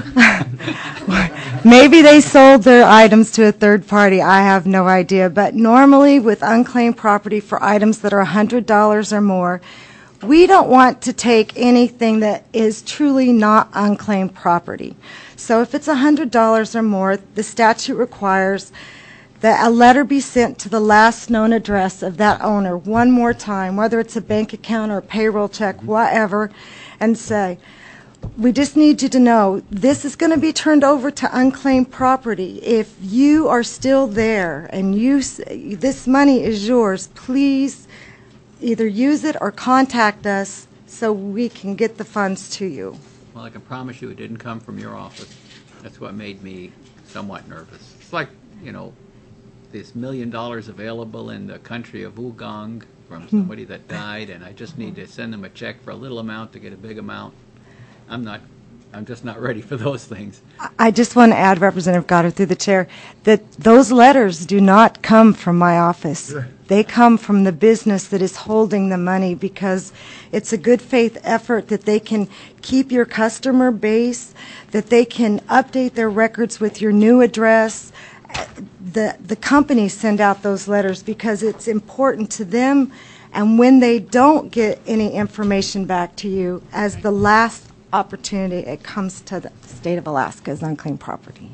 maybe they sold their items to a third party, I have no idea. But normally with unclaimed property for items that are one hundred dollars or more, we don't want to take anything that is truly not unclaimed property. So if it's one hundred dollars or more, the statute requires that a letter be sent to the last known address of that owner one more time, whether it's a bank account or a payroll check, whatever, and say, we just need you to know this is going to be turned over to unclaimed property. If you are still there and you, this money is yours, please either use it or contact us so we can get the funds to you. Well, I can promise you it didn't come from your office. That's what made me somewhat nervous. It's like, you know, this million dollars available in the country of Ugong from somebody that died, and I just need to send them a check for a little amount to get a big amount. I'm not, I'm just not ready for those things. I just want to add, Representative Goddard, through the chair, that those letters do not come from my office. They come from the business that is holding the money, because it's a good faith effort that they can keep your customer base, that they can update their records with your new address. The, the companies send out those letters because it's important to them, and when they don't get any information back to you, as the last opportunity, it comes to the state of Alaska as unclaimed property.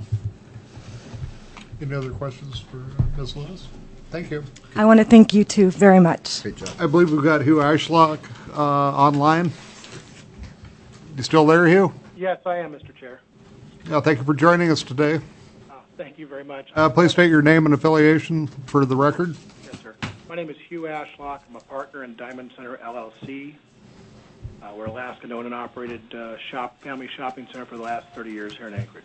Any other questions for Miz Lewis? Thank you. I want to thank you too very much. Great job. I believe we've got Hugh Ashlock uh, online. You still there, Hugh? Yes, I am, Mister Chair. Yeah, thank you for joining us today. Oh, thank you very much. Uh, please state your name and affiliation for the record. Yes, sir. My name is Hugh Ashlock. I'm a partner in Diamond Center L L C. Uh, we're Alaska owned and operated uh, shop, family shopping center for the last thirty years here in Anchorage.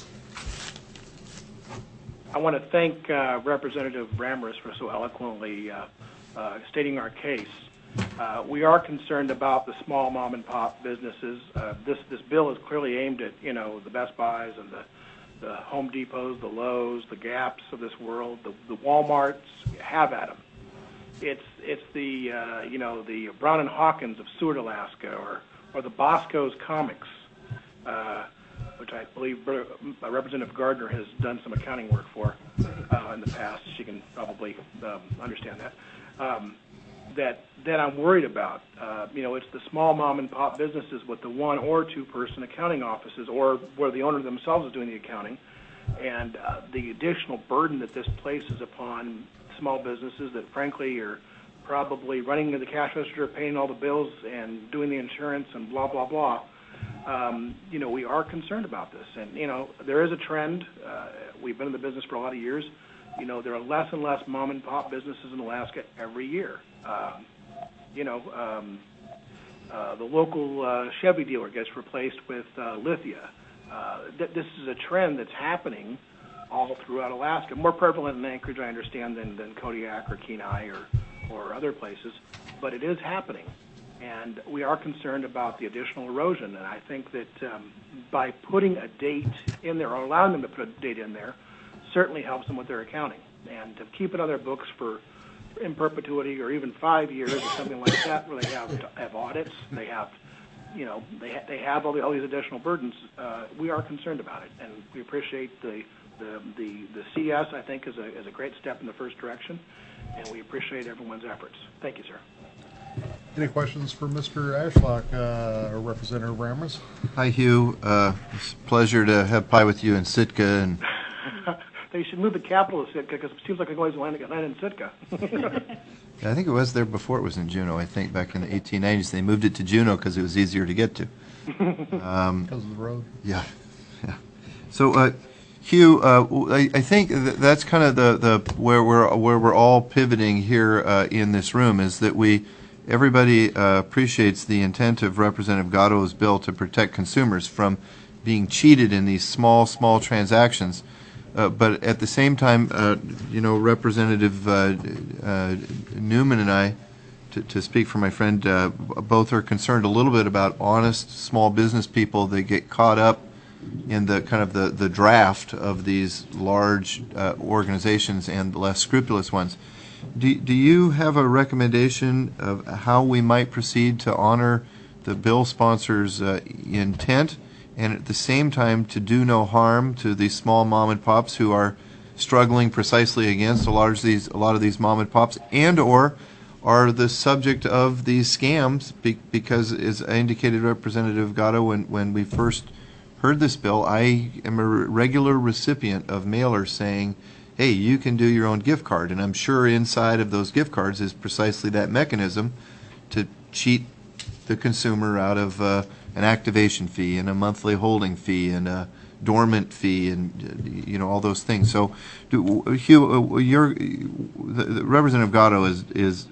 I want to thank uh, Representative Ramirez for so eloquently uh, uh, stating our case. Uh, we are concerned about the small mom and pop businesses. Uh, this this bill is clearly aimed at, you know, the Best Buys and the, the Home Depots, the Lowe's, the Gaps of this world, the, the Walmarts. Have at them. It's it's the uh, you know the Brown and Hawkins of Seward, Alaska, or or the Bosco's Comics, uh, which I believe uh, Representative Gardner has done some accounting work for uh, in the past. She can probably um, understand that. Um, that that I'm worried about. Uh, you know, it's the small mom and pop businesses with the one or two person accounting offices, or where the owner themselves is doing the accounting, and uh, the additional burden that this places upon small businesses that frankly are probably running the cash register, paying all the bills and doing the insurance and blah, blah, blah. Um, you know, we are concerned about this. And, you know, there is a trend. Uh, we've been in the business for a lot of years. You know, there are less and less mom and pop businesses in Alaska every year. Um, you know, um, uh, the local uh, Chevy dealer gets replaced with uh, Lithia. uh, th- this is a trend that's happening all throughout Alaska, more prevalent in Anchorage, I understand, than, than Kodiak or Kenai or, or other places, but it is happening. And we are concerned about the additional erosion, and I think that um, by putting a date in there, or allowing them to put a date in there, certainly helps them with their accounting. And to keep it on their books for in perpetuity or even five years or something like that, where they have have audits, they have, you know, they ha- they have all, the, all these additional burdens. Uh, we are concerned about it, and we appreciate the the the, the C S. I think is a is a great step in the first direction, and we appreciate everyone's efforts. Thank you, sir. Any questions for Mister Ashlock uh, or Representative Ramirez? Hi, Hugh. Uh, it's a pleasure to have pie with you in Sitka. And They should move the capital to Sitka because it seems like it always land in Sitka. I think it was there before it was in Juneau. I think back in the eighteen nineties they moved it to Juneau because it was easier to get to. Um, because of the road. Yeah, yeah. So, uh, Hugh, uh, I, I think th- that's kind of the, the where we're where we're all pivoting here uh, in this room is that we everybody uh, appreciates the intent of Representative Gatto's bill to protect consumers from being cheated in these small small transactions. Uh, but at the same time, uh, you know, Representative uh, uh, Newman and I, to, to speak for my friend, uh, both are concerned a little bit about honest small business people that get caught up in the kind of the, the draft of these large uh, organizations and the less scrupulous ones. Do, do you have a recommendation of how we might proceed to honor the bill sponsor's uh, intent, and at the same time to do no harm to these small mom and pops who are struggling precisely against a lot of these a lot of these mom and pops, and or are the subject of these scams? Be, because, as I indicated, Representative Gatto, when when we first heard this bill, I am a regular recipient of mailers saying, "Hey, you can do your own gift card," and I'm sure inside of those gift cards is precisely that mechanism to cheat the consumer out of Uh, an activation fee and a monthly holding fee and a dormant fee and, you know, all those things. So, do, Hugh, you're, the, the Representative Gatto is is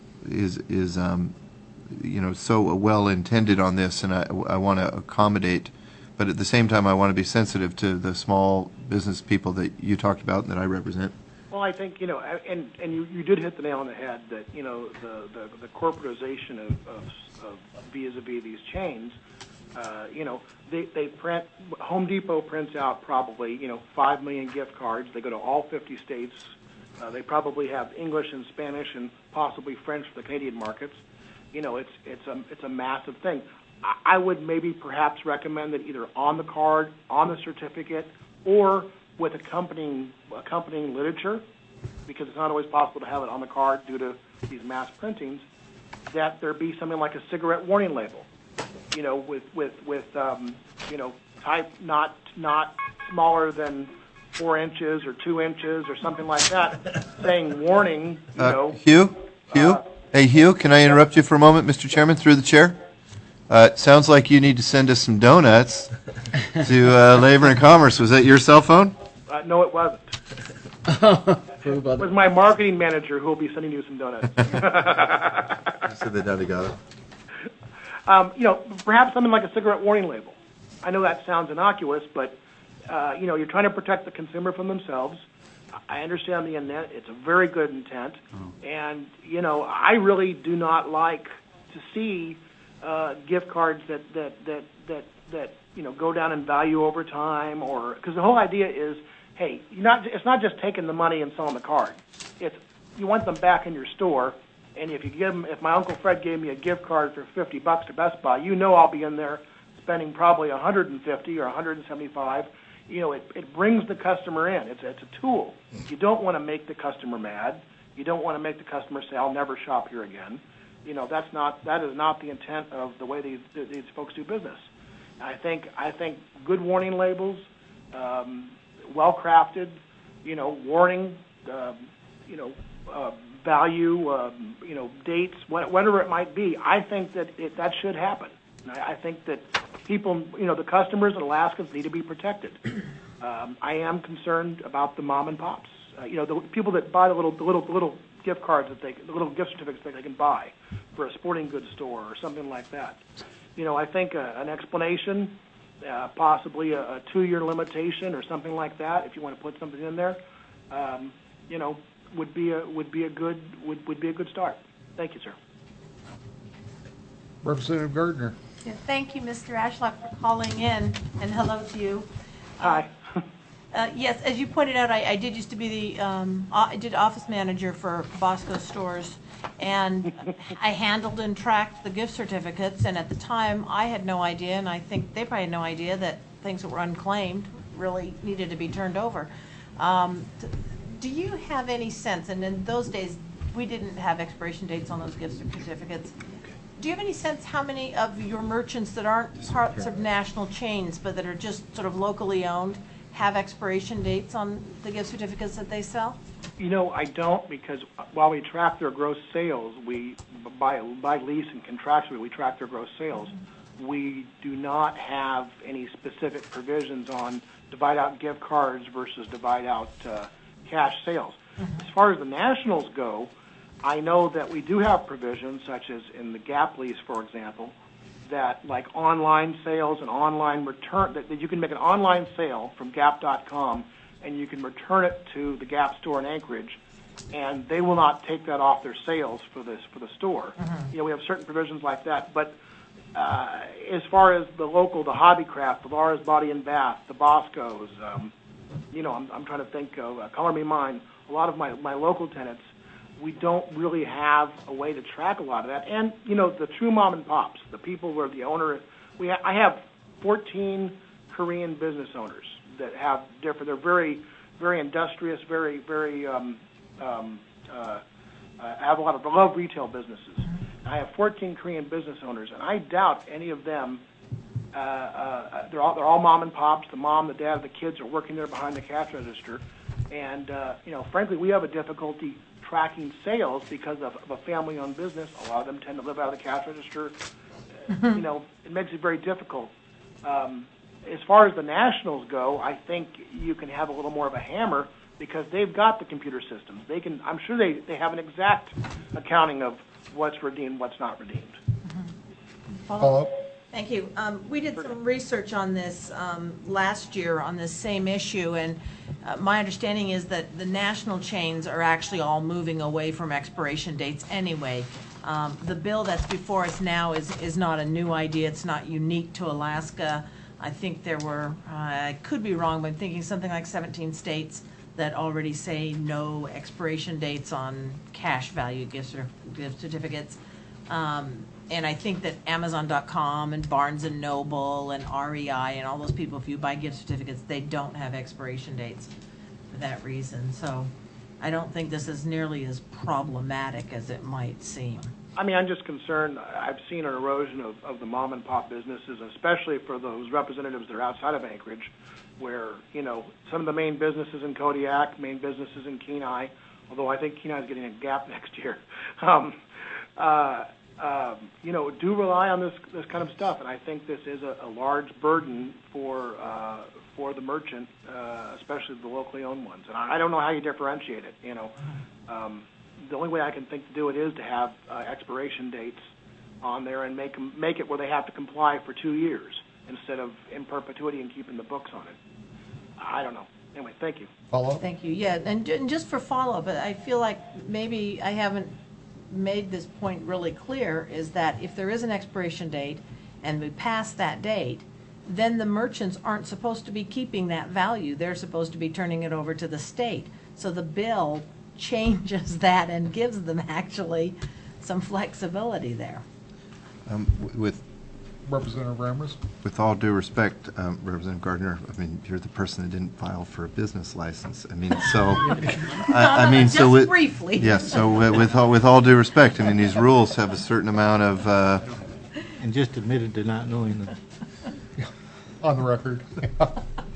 is is um, you know, so well intended on this, and I I want to accommodate, but at the same time I want to be sensitive to the small business people that you talked about and that I represent. Well, I think, you know, and and you, you did hit the nail on the head that, you know, the, the, the corporatization of, of, of vis-a-vis these chains, uh, you know, they, they print, Home Depot prints out probably, you know, five million gift cards. They go to all fifty states. Uh, they probably have English and Spanish and possibly French for the Canadian markets. You know, it's, it's, a, it's a massive thing. I, I would maybe perhaps recommend that either on the card, on the certificate, or with accompanying accompanying literature, because it's not always possible to have it on the card due to these mass printings, that there be something like a cigarette warning label, you know, with with with um, you know, type not not smaller than four inches or two inches or something like that, saying warning, you Uh, know. Hugh, Hugh, uh, hey Hugh, can I interrupt you for a moment, Mister Chairman, through the chair? Uh, it sounds like you need to send us some donuts to uh, Labor and Commerce. Was that your cell phone? Uh, no, it wasn't. It was my marketing manager who will be sending you some donuts. You said that now got it. Um, you know, perhaps something like a cigarette warning label. I know that sounds innocuous, but, uh, you know, you're trying to protect the consumer from themselves. I understand the intent. It's a very good intent. Oh. And, you know, I really do not like to see uh, gift cards that, that, that, that, that, you know, go down in value over time, or, because the whole idea is, hey, you're not, it's not just taking the money and selling the card. It's, you want them back in your store, and if you give them, if my Uncle Fred gave me a gift card for fifty bucks to Best Buy, you know I'll be in there spending probably one hundred fifty or one hundred seventy-five. You know, it, it brings the customer in. It's, it's a tool. You don't want to make the customer mad. You don't want to make the customer say, I'll never shop here again. You know, that's not, that is not the intent of the way these, these folks do business. I think, I think good warning labels, um, well-crafted, you know, warning, uh, you know, uh, value, um, you know, dates, whatever it might be. I think that it, that should happen. I, I think that people, you know, the customers in Alaskans need to be protected. Um, I am concerned about the mom and pops. Uh, you know, the people that buy the little, the little, the little gift cards that they, the little gift certificates that they can buy for a sporting goods store or something like that. You know, I think uh, an explanation uh, possibly a, a two-year limitation or something like that, if you want to put something in there, um, you know, would be a would be a good would, would be a good start. Thank you, sir. Representative Gardner. Yeah, thank you, Mister Ashlock, for calling in, and hello to you. Hi. Uh, yes, as you pointed out, I, I did used to be the um, I did office manager for Bosco stores, and I handled and tracked the gift certificates. And at the time, I had no idea, and I think they probably had no idea that things that were unclaimed really needed to be turned over. Um, t- do you have any sense? And in those days, we didn't have expiration dates on those gift certificates. Do you have any sense how many of your merchants that aren't parts of national chains, but that are just sort of locally owned, have expiration dates on the gift certificates that they sell? You know, I don't, because while we track their gross sales, we by by lease and contractually we track their gross sales. We do not have any specific provisions on divide out gift cards versus divide out uh, cash sales. As far as the nationals go, I know that we do have provisions, such as in the Gap lease, for example, that like online sales and online return, that, that you can make an online sale from Gap dot com and you can return it to the Gap store in Anchorage, and they will not take that off their sales for this for the store. Mm-hmm. You know, we have certain provisions like that, but uh, as far as the local, the Hobbycraft, the Laura's Body and Bath, the Boscos, um, you know, I'm, I'm trying to think of uh, Color Me Mine, a lot of my, my local tenants, we don't really have a way to track a lot of that. And, you know, the true mom and pops, the people where the owner, we ha- I have fourteen Korean business owners that have different, they're very, very industrious, very, very, um, um, uh, uh, have a lot of, I love retail businesses. I have fourteen Korean business owners, and I doubt any of them, uh, uh, they're all, they're all mom and pops. The mom, the dad, the kids are working there behind the cash register. And, uh, you know, frankly, we have a difficulty tracking sales because of, of a family-owned business. A lot of them tend to live out of the cash register. Uh, you know, it makes it very difficult. Um, as far as the nationals go, I think you can have a little more of a hammer because they've got the computer systems. They can, I'm sure they, they have an exact accounting of what's redeemed, what's not redeemed. Follow up. Thank you. Um, we did some research on this um, last year on this same issue, and uh, my understanding is that the national chains are actually all moving away from expiration dates anyway. Um, the bill that's before us now is, is not a new idea. It's not unique to Alaska. I think there were, uh, I could be wrong, but I'm thinking something like seventeen states that already say no expiration dates on cash value gift, cer- gift certificates. Um, And I think that Amazon dot com and Barnes and Noble and R E I and all those people, if you buy gift certificates, they don't have expiration dates for that reason. So I don't think this is nearly as problematic as it might seem. I mean, I'm just concerned. I've seen an erosion of, of the mom and pop businesses, especially for those representatives that are outside of Anchorage, where, you know, some of the main businesses in Kodiak, main businesses in Kenai, although I think Kenai is getting a Gap next year. Um, uh, Um, you know, do rely on this this kind of stuff, and I think this is a, a large burden for uh, for the merchant, uh, especially the locally owned ones. And I, I don't know how you differentiate it. You know, um, the only way I can think to do it is to have uh, expiration dates on there and make 'em, make it where they have to comply for two years instead of in perpetuity and keeping the books on it. I don't know. Anyway, thank you. Follow up. Thank you. Yeah, and, ju- and just for follow-up, I feel like maybe I haven't made this point really clear, is that if there is an expiration date and we pass that date, then the merchants aren't supposed to be keeping that value. They're supposed to be turning it over to the state. So the bill changes that and gives them actually some flexibility there. Um, w- With Representative Ramers. With all due respect, um, Representative Gardner, I mean, you're the person that didn't file for a business license. I mean, so, I, I mean, so Just with, briefly. Yes, so wi- with all, with all due respect, I mean, these rules have a certain amount of, uh, And just admitted to not knowing them. On the record. Uh,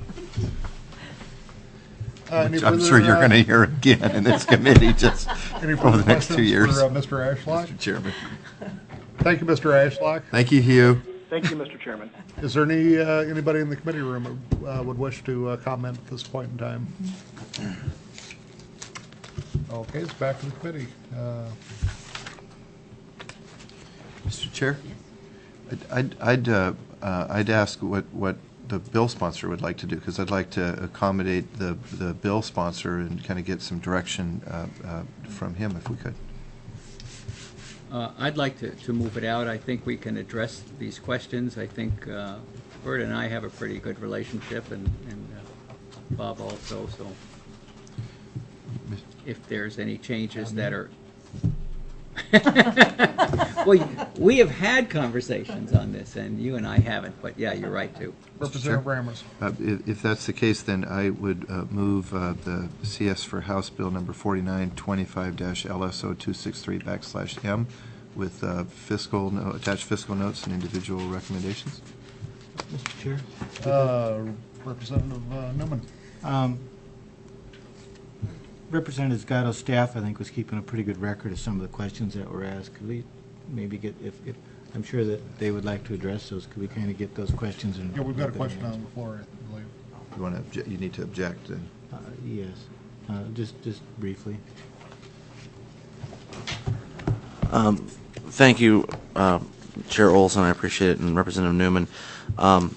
any which I'm further, sure you're uh, going to hear again in this committee just Any over further the next two questions years. for uh, Mister Ashlock? Mister Chairman. Thank you, Mister Ashlock. Thank you, Hugh. Thank you, Mister Chairman. Is there any, uh, anybody in the committee room who uh, would wish to uh, comment at this point in time? Okay, it's back to the committee. Uh, Mister Chair? I'd- I'd, I'd, uh, uh, I'd ask what, what the bill sponsor would like to do, because I'd like to accommodate the, the bill sponsor and kind of get some direction uh, uh, from him if we could. Uh, I'd like to, to move it out. I think we can address these questions. I think uh, Bert and I have a pretty good relationship, and, and uh, Bob also, so if there's any changes that are... Well, we have had conversations on this, and you and I haven't, but yeah, you're right, too. Representative Ramos. Uh, if, if that's the case, then I would uh, move uh, the C S for House Bill number forty-nine twenty-five L S O two sixty-three backslash M with uh, fiscal no, attached fiscal notes and individual recommendations. Mister Chair? Uh, Representative uh, Newman. Um, Representative Gatto's staff, I think, was keeping a pretty good record of some of the questions that were asked. Could we maybe get, if, if I'm sure that they would like to address those, could we kind of get those questions? And Yeah, we've got a question on the floor, I believe. You want to object? You need to object. And Uh, yes, uh, just just briefly. Um, thank you, uh, Chair Olson. I appreciate it, and Representative Newman. Um,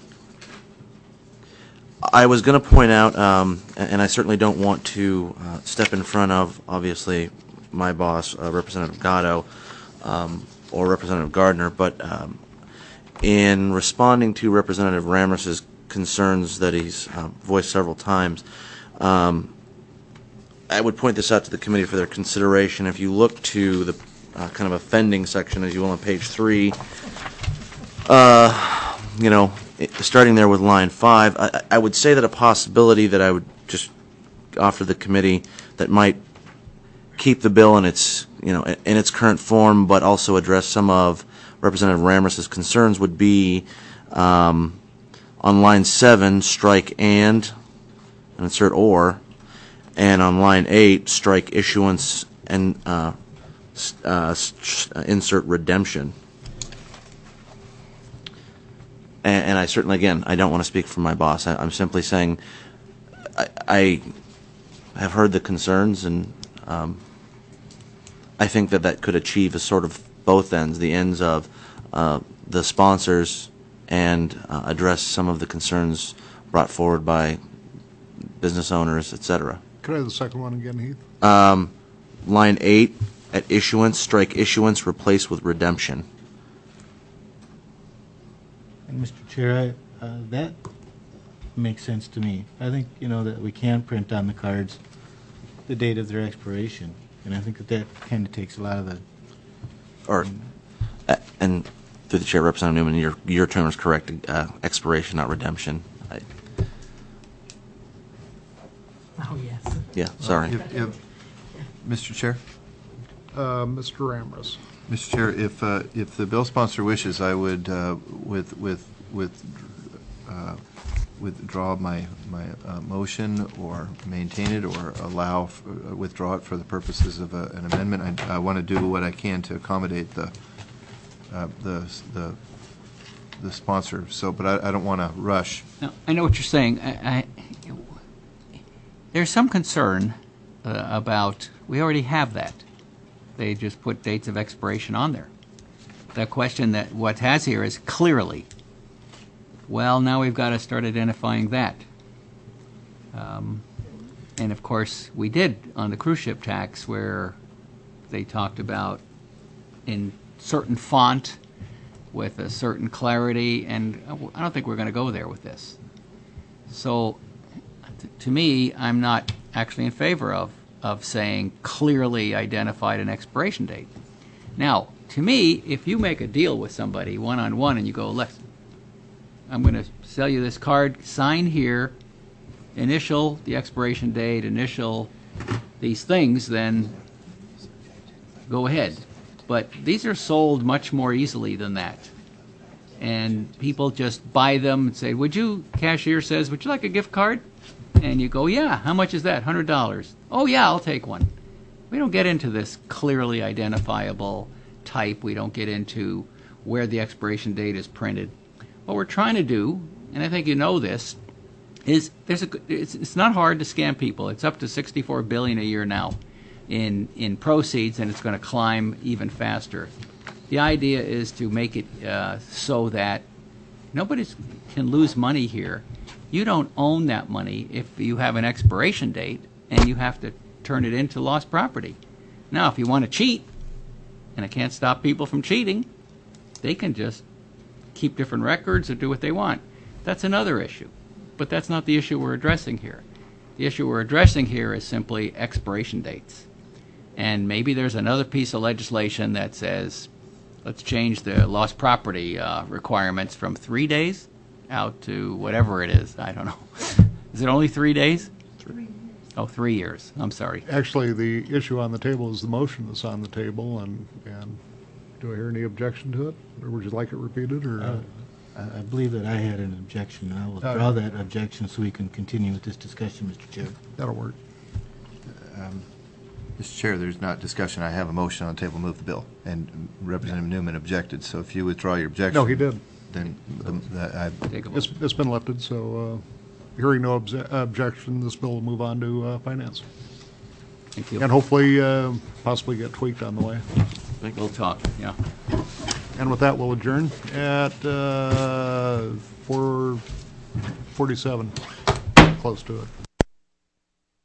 I was going to point out, um, and I certainly don't want to uh, step in front of, obviously, my boss, uh, Representative Gatto, um, or Representative Gardner, but um, in responding to Representative Ramos's concerns that he's uh, voiced several times, um, I would point this out to the committee for their consideration. If you look to the uh, kind of offending section, as you will, on page three, uh, you know, it, starting there with line five, I, I would say that a possibility that I would just offer the committee that might keep the bill in its, you know, in its current form, but also address some of Representative Ramos's concerns would be um, on line seven, strike and, and insert or, and on line eight, strike issuance and uh, uh, insert redemption. And, and I certainly, again, I don't want to speak for my boss. I, I'm simply saying I, I have heard the concerns, and um, I think that that could achieve a sort of both ends, the ends of uh, the sponsors and uh, address some of the concerns brought forward by business owners, et cetera. Could I have the second one again, Heath? Um, line eight, at issuance, strike issuance, replace with redemption. And Mister Chair, I, uh, that makes sense to me. I think, you know, that we can print on the cards the date of their expiration, and I think that that kind of takes a lot of the... Or, uh, and through the chair, Representative Newman, your your term is correct. Uh, expiration, not redemption. I, Oh, yes. yeah, sorry. If, if, Mister Chair? Uh, Mister Ramos. Mister Chair, if uh, if the bill sponsor wishes, I would uh, with with with uh, withdraw my my uh, motion, or maintain it, or allow f uh, withdraw it for the purposes of a, an amendment. I, I want to do what I can to accommodate the uh, the the the sponsor. So, but I, I don't want to rush. Now, I know what you're saying. I, I, there's some concern uh, about, we already have that. They just put dates of expiration on there. The question that what has here is clearly. Well, now we've got to start identifying that. Um, and of course, we did on the cruise ship tax, where they talked about in certain font with a certain clarity, and I don't think we're going to go there with this. So, t to me, I'm not actually in favor of of saying clearly identified an expiration date. Now, to me, if you make a deal with somebody one-on-one and you go, listen, I'm going to sell you this card, sign here, initial the expiration date, initial these things, then go ahead. But these are sold much more easily than that. And people just buy them and say, would you, cashier says, would you like a gift card? And you go, yeah, how much is that? one hundred dollars. Oh, yeah, I'll take one. We don't get into this clearly identifiable type. We don't get into where the expiration date is printed. What we're trying to do, and I think you know this, is there's a, it's, it's not hard to scam people. It's up to sixty-four billion dollars a year now in, in proceeds, and it's going to climb even faster. The idea is to make it uh, so that Nobody can lose money here. You don't own that money if you have an expiration date and you have to turn it into lost property. Now, if you want to cheat, and I can't stop people from cheating, they can just keep different records or do what they want. That's another issue. But that's not the issue we're addressing here. The issue we're addressing here is simply expiration dates. And maybe there's another piece of legislation that says, let's change the lost property uh, requirements from three days out to whatever it is. I don't know. Is it only three days? Three. Oh, three years. I'm sorry. Actually, the issue on the table is the motion that's on the table, and, and do I hear any objection to it? Or would you like it repeated, or? Uh, I I believe that I had an objection, and I will Uh, withdraw that objection so we can continue with this discussion, Mister Chair. That'll work. Um, Mister Chair, there's not discussion. I have a motion on the table to move the bill, and Representative Newman objected, so if you withdraw your objection. No, he did. Then the- the- I It's, it's been lifted, so, uh, hearing no obje- objection, this bill will move on to, uh, finance. Thank you. And hopefully, uh, possibly get tweaked on the way. We'll talk, yeah. And with that, we'll adjourn at, uh, four forty-seven, close to it.